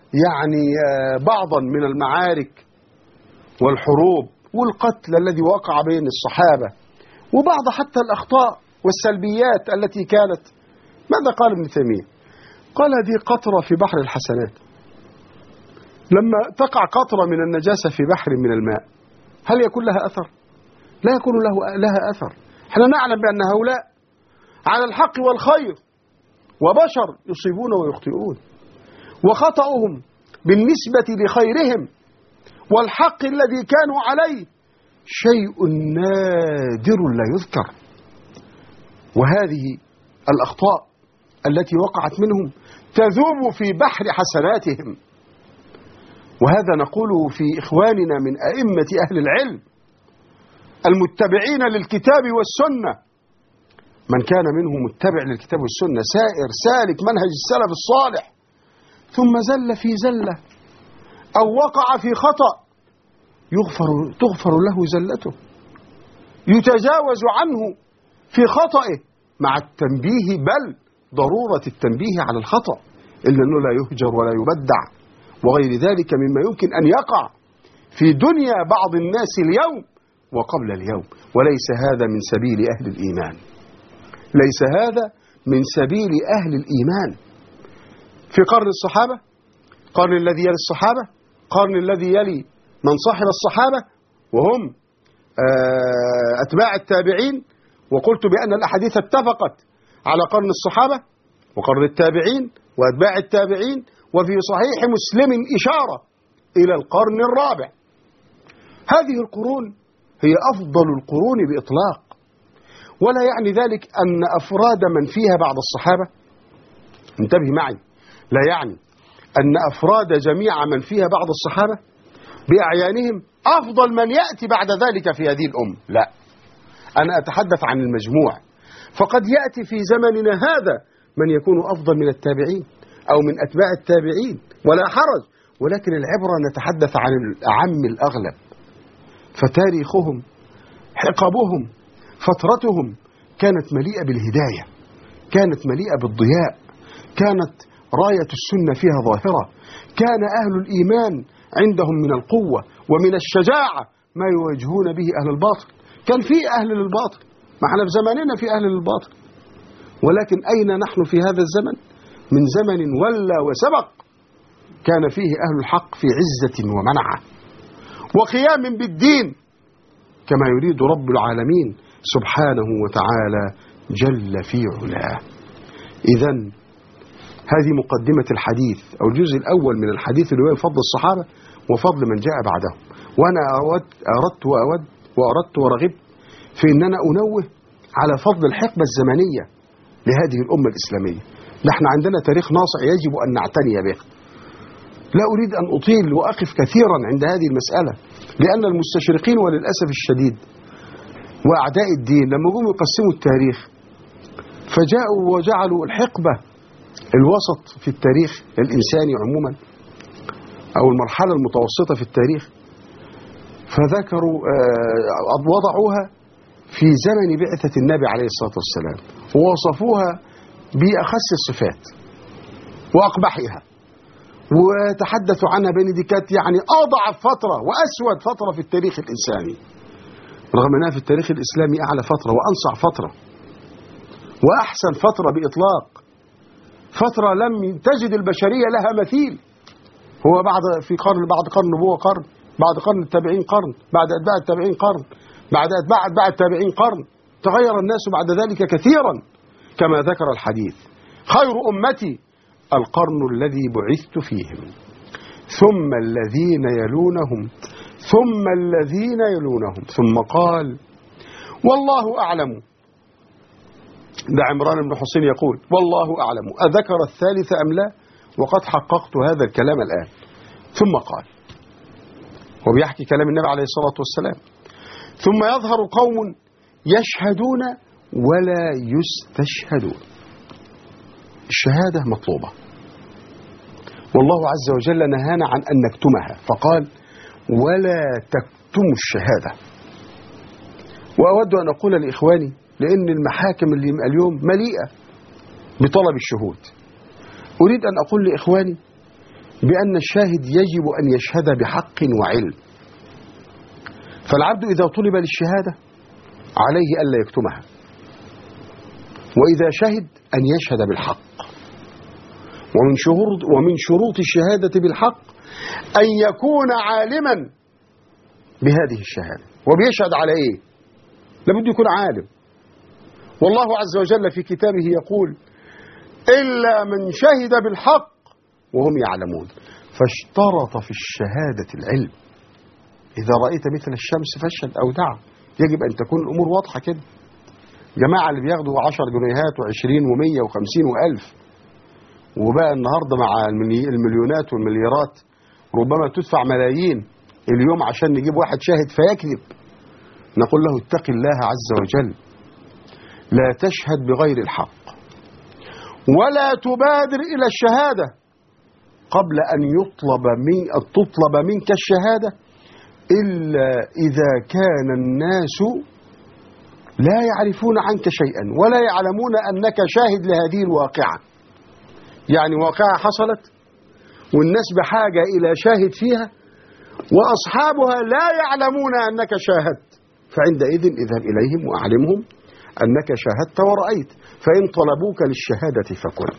بعضا من المعارك والحروب والقتل الذي وقع بين الصحابة وبعض حتى الأخطاء والسلبيات التي كانت، ماذا قال ابن تيمية؟ قال هذه قطرة في بحر الحسنات. لما تقع قطرة من النجاسة في بحر من الماء هل يكون لها أثر؟ لا يكون لها أثر. احنا نعلم بأن هؤلاء على الحق والخير، وبشر يصيبون ويخطئون، وخطأهم بالنسبة لخيرهم والحق الذي كانوا عليه شيء نادر لا يذكر. وهذه الأخطاء التي وقعت منهم تذوب في بحر حسناتهم، وهذا نقوله في إخواننا من أئمة أهل العلم المتبعين للكتاب والسنة، من كان منهم متبع للكتاب والسنة سالك منهج السلف الصالح، ثم زل في زلة أو وقع في خطأ تغفر له زلته، يتجاوز عنه في خطئه مع التنبيه، بل ضرورة التنبيه على الخطأ، إلا أنه لا يهجر ولا يبدع وغير ذلك مما يمكن أن يقع في دنيا بعض الناس اليوم وقبل اليوم. وليس هذا من سبيل أهل الإيمان، ليس هذا من سبيل أهل الإيمان. في قرن الصحابة، قرن الذي يلي الصحابة، قرن الذي يلي من صحب الصحابة وهم أتباع التابعين، وقلت بأن الأحاديث اتفقت على قرن الصحابة وقرن التابعين وأتباع التابعين، وفي صحيح مسلم إشارة إلى القرن الرابع. هذه القرون هي أفضل القرون بإطلاق، ولا يعني ذلك أن أفراد من فيها بعد الصحابة، انتبه معي، لا يعني أن أفراد جميع من فيها بعد الصحابة بأعيانهم أفضل من يأتي بعد ذلك في هذه الأمة، لا، أنا أتحدث عن المجموع. فقد يأتي في زمننا هذا من يكون أفضل من التابعين أو من أتباع التابعين ولا حرج، ولكن العبرة نتحدث عن الأعم الأغلب. فتاريخهم، حقبهم، فترتهم كانت مليئة بالهداية، كانت مليئة بالضياء، كانت راية السنة فيها ظاهرة، كان أهل الإيمان عندهم من القوة ومن الشجاعة ما يواجهون به أهل الباطل. كان في أهل للباطل، ما احنا في زماننا في أهل للباطل، ولكن أين نحن في هذا الزمن؟ من زمن ولى وسبق كان فيه أهل الحق في عزة ومنعة وقيام بالدين كما يريد رب العالمين سبحانه وتعالى جل في علاه. إذن هذه مقدمة الحديث أو الجزء الأول من الحديث اللي هو فضل الصحابة وفضل من جاء بعدهم. وأنا أردت ورغبت في أن أنا أنوه على فضل الحقبة الزمنية لهذه الأمة الإسلامية. نحن عندنا تاريخ ناصع يجب أن نعتني به. لا أريد أن أطيل وأقف كثيرا عند هذه المسألة، لأن المستشرقين وللأسف الشديد وأعداء الدين لما جم يقسموا التاريخ فجاءوا وجعلوا الحقبة الوسط في التاريخ الإنساني عموما أو المرحلة المتوسطة في التاريخ، فذكروا وضعوها في زمن بعثة النبي عليه الصلاة والسلام ووصفوها بأخس الصفات وأقبحها، وتحدثوا عنها بين دي كانت يعني أضعف فترة وأسود فترة في التاريخ الإنساني، رغم أنها في التاريخ الإسلامي أعلى فترة وأنصع فترة وأحسن فترة بإطلاق، فترة لم تجد البشرية لها مثيل. هو بعد قرن النبوة قرن، بعد قرن التابعين قرن، بعد أتباع التابعين قرن، بعد أتباع التابعين قرن، تغير الناس بعد ذلك كثيرا كما ذكر الحديث: خير أمتي القرن الذي بعثت فيهم ثم الذين يلونهم ثم الذين يلونهم، ثم قال: والله أعلم. ده عمران بن حسين يقول: والله أعلم أذكر الثالث أم لا، وقد حققت هذا الكلام الآن. ثم قال، وبيحكي كلام النبي عليه الصلاة والسلام: ثم يظهر قوم يشهدون ولا يستشهدون. الشهادة مطلوبة، والله عز وجل نهانا عن أن نكتمها، فقال: ولا تكتموا الشهادة. وأود أن أقول لإخواني، لأن المحاكم اللي اليوم مليئة بطلب الشهود، أريد أن أقول لإخواني بأن الشاهد يجب أن يشهد بحق وعلم، فالعبد إذا طلب للشهادة عليه ألا يكتمها، وإذا شهد أن يشهد بالحق. ومن شروط الشهادة بالحق أن يكون عالما بهذه الشهادة. وبيشهد على إيه؟ لابد يكون عالم. والله عز وجل في كتابه يقول: إلا من شهد بالحق وهم يعلمون. فاشترط في الشهادة العلم. إذا رأيت مثل الشمس فاشهد أو دع. يجب أن تكون الأمور واضحة كده. جماعة اللي بياخدوا 10 جنيهات و20 و100 و50 و1000، وبقى النهاردة مع المليونات والمليارات ربما تدفع ملايين اليوم عشان نجيب واحد شاهد فيكذب. نقول له: اتق الله عز وجل، لا تشهد بغير الحق، ولا تبادر إلى الشهادة قبل أن تطلب منك الشهادة إلا إذا كان الناس لا يعرفون عنك شيئا ولا يعلمون أنك شاهد لهذه الواقعة. يعني واقعة حصلت والناس بحاجة إلى شاهد فيها وأصحابها لا يعلمون أنك شاهدت، فعندئذ اذهب إليهم وأعلمهم أنك شاهدت ورأيت، فإن طلبوك للشهادة فكن.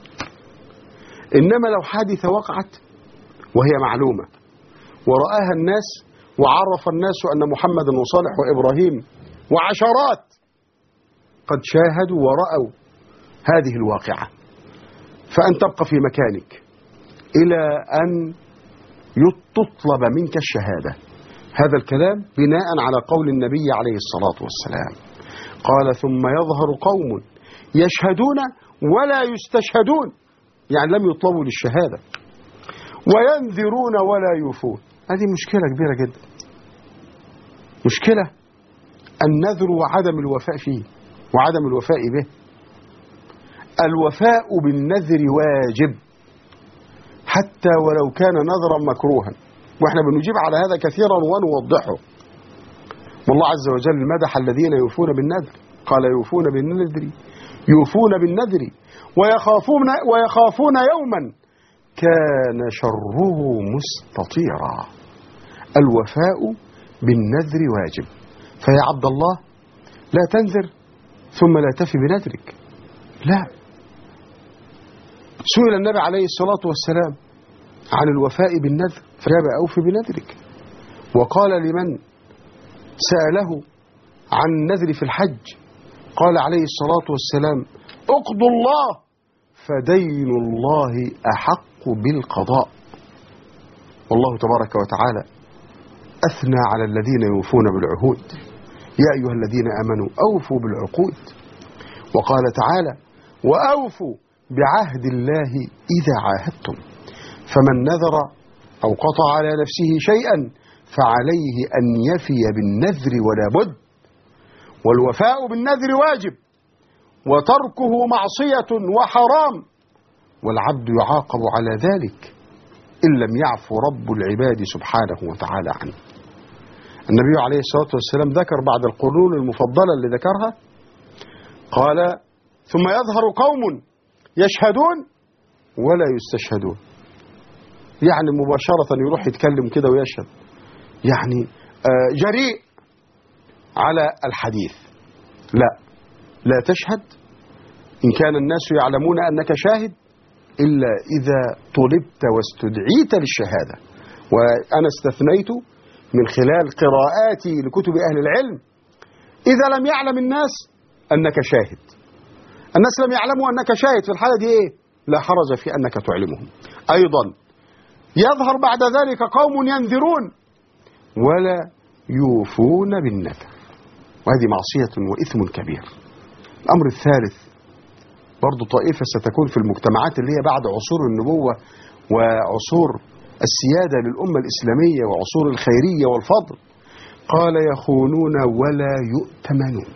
إنما لو حادثة وقعت وهي معلومة ورآها الناس وعرف الناس أن محمدا وصالح وإبراهيم وعشرات قد شاهدوا ورأوا هذه الواقعة، فأن تبقى في مكانك إلى أن تطلب منك الشهادة. هذا الكلام بناء على قول النبي عليه الصلاة والسلام، قال: ثم يظهر قوم يشهدون ولا يستشهدون، يعني لم يطلبوا للشهادة، وينذرون ولا يوفون. هذه مشكلة كبيرة جدا، مشكلة النذر وعدم الوفاء فيه وعدم الوفاء به. الوفاء بالنذر واجب حتى ولو كان نذرا مكروها، واحنا بنجيب على هذا كثيرا ونوضحه. والله عز وجل مدح الذين يوفون بالنذر، قال: يوفون بالنذر ويخافون يوما كان شره مستطيرا. الوفاء بالنذر واجب. فيا عبد الله، لا تنذر ثم لا تفي بنذرك، لا. سئل النبي عليه الصلاة والسلام عن الوفاء بالنذر فجاب: أوفي بنذرك. وقال لمن سأله عن النذر في الحج قال عليه الصلاة والسلام: اقضوا الله فدين الله أحق بالقضاء. والله تبارك وتعالى أثنى على الذين يوفون بالعهود، يا أيها الذين آمنوا أوفوا بالعقود. وقال تعالى وأوفوا بعهد الله إذا عاهدتم، فمن نذر أو قطع على نفسه شيئا فعليه أن يفي بالنذر ولا بد، والوفاء بالنذر واجب وتركه معصية وحرام، والعبد يعاقب على ذلك إن لم يعفو رب العباد سبحانه وتعالى عنه. النبي عليه الصلاة والسلام ذكر بعد القرون المفضلة اللي ذكرها قال ثم يظهر قوم يشهدون ولا يستشهدون، يعني مباشرة يروح يتكلم كده ويشهد، يعني جريء على الحديث. لا تشهد إن كان الناس يعلمون أنك شاهد إلا إذا طلبت واستدعيت للشهادة. وأنا استثنيت من خلال قراءاتي لكتب أهل العلم إذا لم يعلم الناس أنك شاهد، الناس لم يعلموا أنك شاهد، في الحالة دي إيه؟ لا حرج في أنك تعلمهم. أيضا يظهر بعد ذلك قوم ينذرون ولا يوفون بالنذر، وهذه معصية وإثم كبير. الأمر الثالث برضو طائفة ستكون في المجتمعات اللي هي بعد عصور النبوة وعصور السيادة للأمة الإسلامية وعصور الخيرية والفضل، قال يخونون ولا يؤتمنون.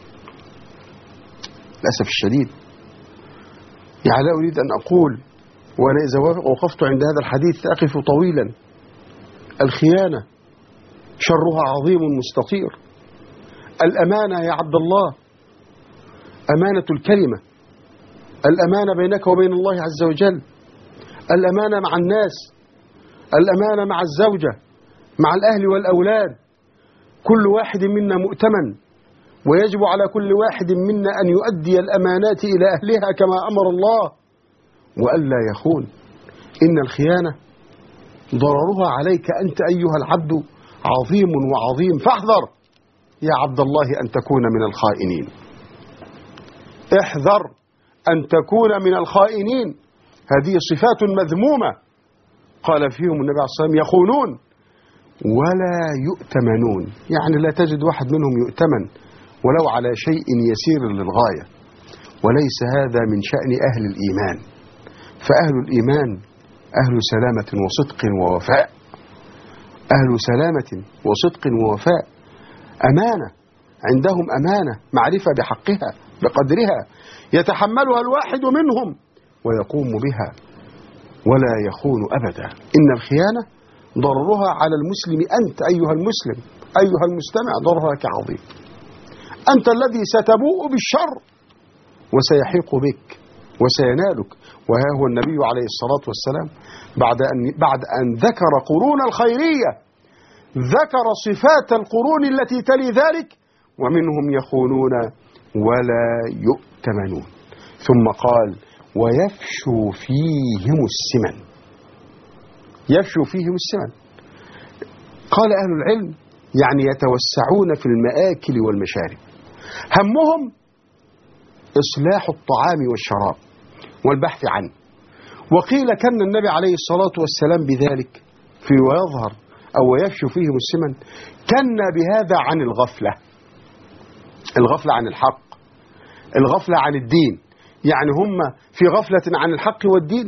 للأسف الشديد، يعني لا أريد أن أقول، وأنا إذا وقفت عند هذا الحديث أقف طويلا، الخيانة شرها عظيم مستطير. الأمانة يا عبد الله، أمانة الكلمة، الأمانة بينك وبين الله عز وجل، الأمانة مع الناس، الأمانة مع الزوجة، مع الأهل والأولاد. كل واحد منا مؤتمن، ويجب على كل واحد منا أن يؤدي الأمانات إلى أهلها كما أمر الله، وألا يخون. إن الخيانة ضررها عليك أنت أيها العبد عظيم وعظيم، فاحذر يا عبد الله أن تكون من الخائنين، احذر أن تكون من الخائنين. هذه صفات مذمومة قال فيهم النبي عليه الصلاة والسلام يخونون ولا يؤتمنون، يعني لا تجد واحد منهم يؤتمن ولو على شيء يسير للغاية، وليس هذا من شأن أهل الإيمان. فأهل الإيمان أهل سلامة وصدق ووفاء، أهل سلامة وصدق ووفاء، أمانة عندهم، أمانة معرفة بحقها بقدرها يتحملها الواحد منهم ويقوم بها ولا يخون أبدا. إن الخيانة ضررها على المسلم، أنت أيها المسلم أيها المستمع ضررها كعظيم. أنت الذي ستبوء بالشر وسيحيق بك وسينالك. وها هو النبي عليه الصلاة والسلام بعد أن ذكر قرون الخيرية ذكر صفات القرون التي تلي ذلك، ومنهم يخونون ولا يؤتمنون، ثم قال ويفشو فيهم السمن. يفشو فيهم السمن، قال أهل العلم يعني يتوسعون في المآكل والمشارب، همهم إصلاح الطعام والشراب والبحث عنه. وقيل كان النبي عليه الصلاة والسلام بذلك في ويظهر أو يفشو فيهم السمن كنا بهذا عن الغفلة، الغفلة عن الحق، الغفلة عن الدين. يعني هم في غفلة عن الحق والدين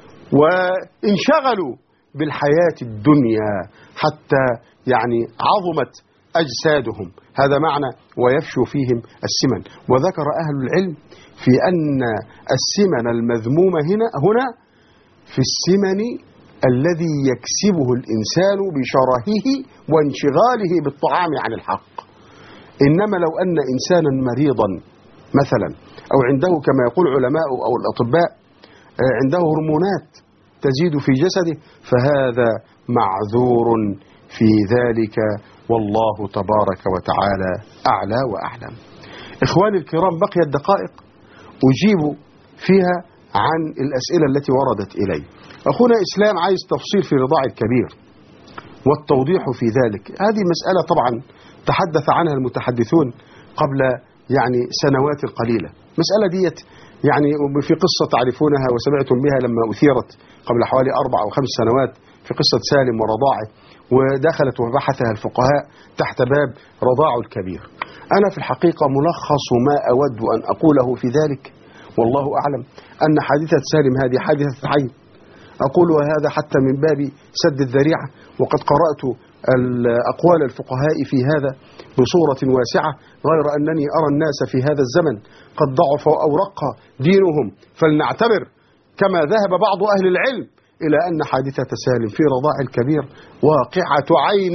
وانشغلوا بالحياة الدنيا حتى يعني عظمت أجسادهم. هذا معنى ويفشو فيهم السمن. وذكر أهل العلم في أن السمن المذموم هنا في السمن الذي يكسبه الإنسان بشرهه وانشغاله بالطعام عن الحق. إنما لو أن إنسانا مريضا مثلا أو عنده كما يقول علماء أو الأطباء عنده هرمونات تزيد في جسده فهذا معذور في ذلك، والله تبارك وتعالى أعلى وأعلم. إخواني الكرام، بقيت دقائق أجيب فيها عن الأسئلة التي وردت إلي. أخونا إسلام عايز تفصيل في رضاع الكبير والتوضيح في ذلك. هذه مسألة طبعا تحدث عنها المتحدثون قبل يعني سنوات قليلة. مسألة ديت يعني في قصة تعرفونها وسمعتم بها لما أثيرت قبل حوالي 4 أو 5 سنوات في قصة سالم ورضاعه، ودخلت وبحثها الفقهاء تحت باب رضاع الكبير. أنا في الحقيقة ملخص ما أود أن أقوله في ذلك والله أعلم أن حادثة سالم هذه حادثة عين. أقول هذا حتى من باب سد الذريعة، وقد قرأت أقوال الفقهاء في هذا بصورة واسعة، غير أنني أرى الناس في هذا الزمن قد ضعفوا أو رق دينهم، فلنعتبر كما ذهب بعض أهل العلم إلى أن حادثة سالم في رضاع الكبير واقعة عين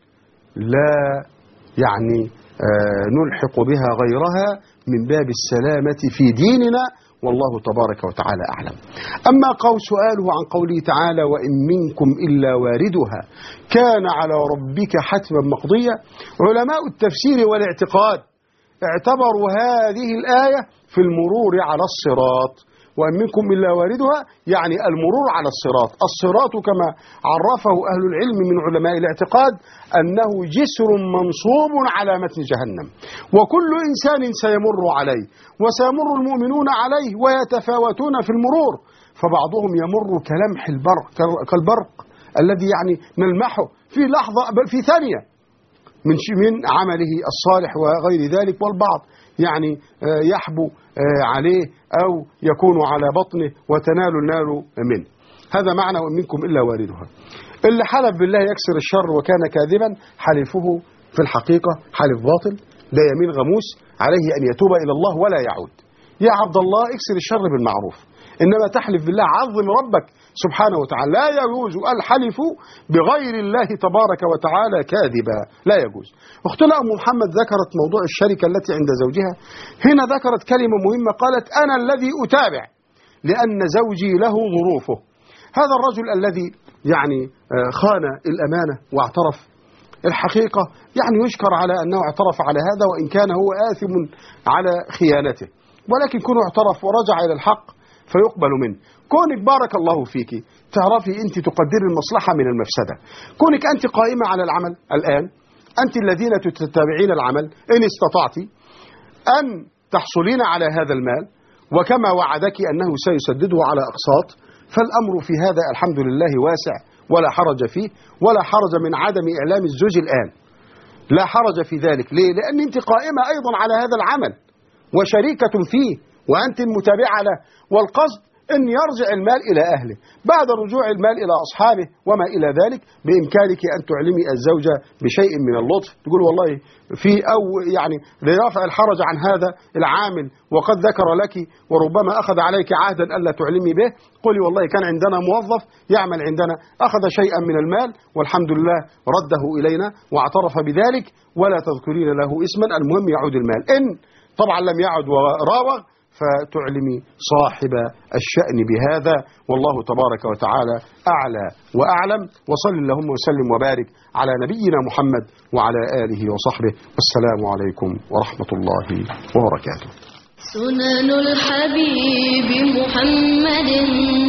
لا يعني نلحق بها غيرها من باب السلامة في ديننا، والله تبارك وتعالى أعلم. أما سؤاله عن قوله تعالى وإن منكم إلا واردها كان على ربك حتما مقضيا، علماء التفسير والاعتقاد اعتبروا هذه الآية في المرور على الصراط، وإن منكم إلا واردها يعني المرور على الصراط. الصراط كما عرفه أهل العلم من علماء الاعتقاد أنه جسر منصوب على متن جهنم، وكل إنسان سيمر عليه وسيمر المؤمنون عليه ويتفاوتون في المرور، فبعضهم يمر كلمح البرق كالبرق الذي يعني نلمحه في لحظة بل في ثانية من عمله الصالح وغير ذلك، والبعض يعني يحبو عليه أو يكون على بطنه وتنال النار منه. هذا معنى وإن منكم إلا واردها. اللي حلف بالله يكسر الشر وكان كاذبا حلفه في الحقيقة حلف باطل، ده يمين غموس، عليه أن يتوب إلى الله ولا يعود. يا عبد الله اكسر الشر بالمعروف، إنما تحلف بالله عظم ربك سبحانه وتعالى. لا يجوز الحلف بغير الله تبارك وتعالى كاذبا، لا يجوز. أختنا أم محمد ذكرت موضوع الشركة التي عند زوجها، هنا ذكرت كلمة مهمة، قالت أنا الذي أتابع لأن زوجي له ظروفه. هذا الرجل الذي يعني خان الأمانة واعترف، الحقيقة يعني يشكر على أنه اعترف على هذا، وإن كان هو آثم على خيانته، ولكن كونه اعترف ورجع إلى الحق فيقبل منه. كونك بارك الله فيك تعرفي أنت تقدر المصلحة من المفسدة، كونك أنت قائمة على العمل الآن، أنت الذين تتابعين العمل، إن استطعت أن تحصلين على هذا المال وكما وعدك أنه سيسدده على أقساط، فالأمر في هذا الحمد لله واسع ولا حرج فيه، ولا حرج من عدم إعلام الزوج الآن، لا حرج في ذلك. ليه؟ لأن أنت قائمة أيضا على هذا العمل وشريكة فيه وأنت المتابعة له، والقصد أن يرجع المال إلى أهله. بعد رجوع المال إلى أصحابه وما إلى ذلك بإمكانك أن تعلمي الزوجة بشيء من اللطف، تقول والله في أو يعني لرفع الحرج عن هذا العامل وقد ذكر لك وربما أخذ عليك عهدا ألا تعلمي به، قولي والله كان عندنا موظف يعمل عندنا أخذ شيئا من المال والحمد لله رده إلينا واعترف بذلك، ولا تذكرين له اسما، المهم يعود المال. إن طبعا لم يعد وراوغ فتعلمي صاحب الشأن بهذا، والله تبارك وتعالى أعلى وأعلم. وصل اللهم وسلم وبارك على نبينا محمد وعلى آله وصحبه، والسلام عليكم ورحمة الله وبركاته. سنن الحبيب محمد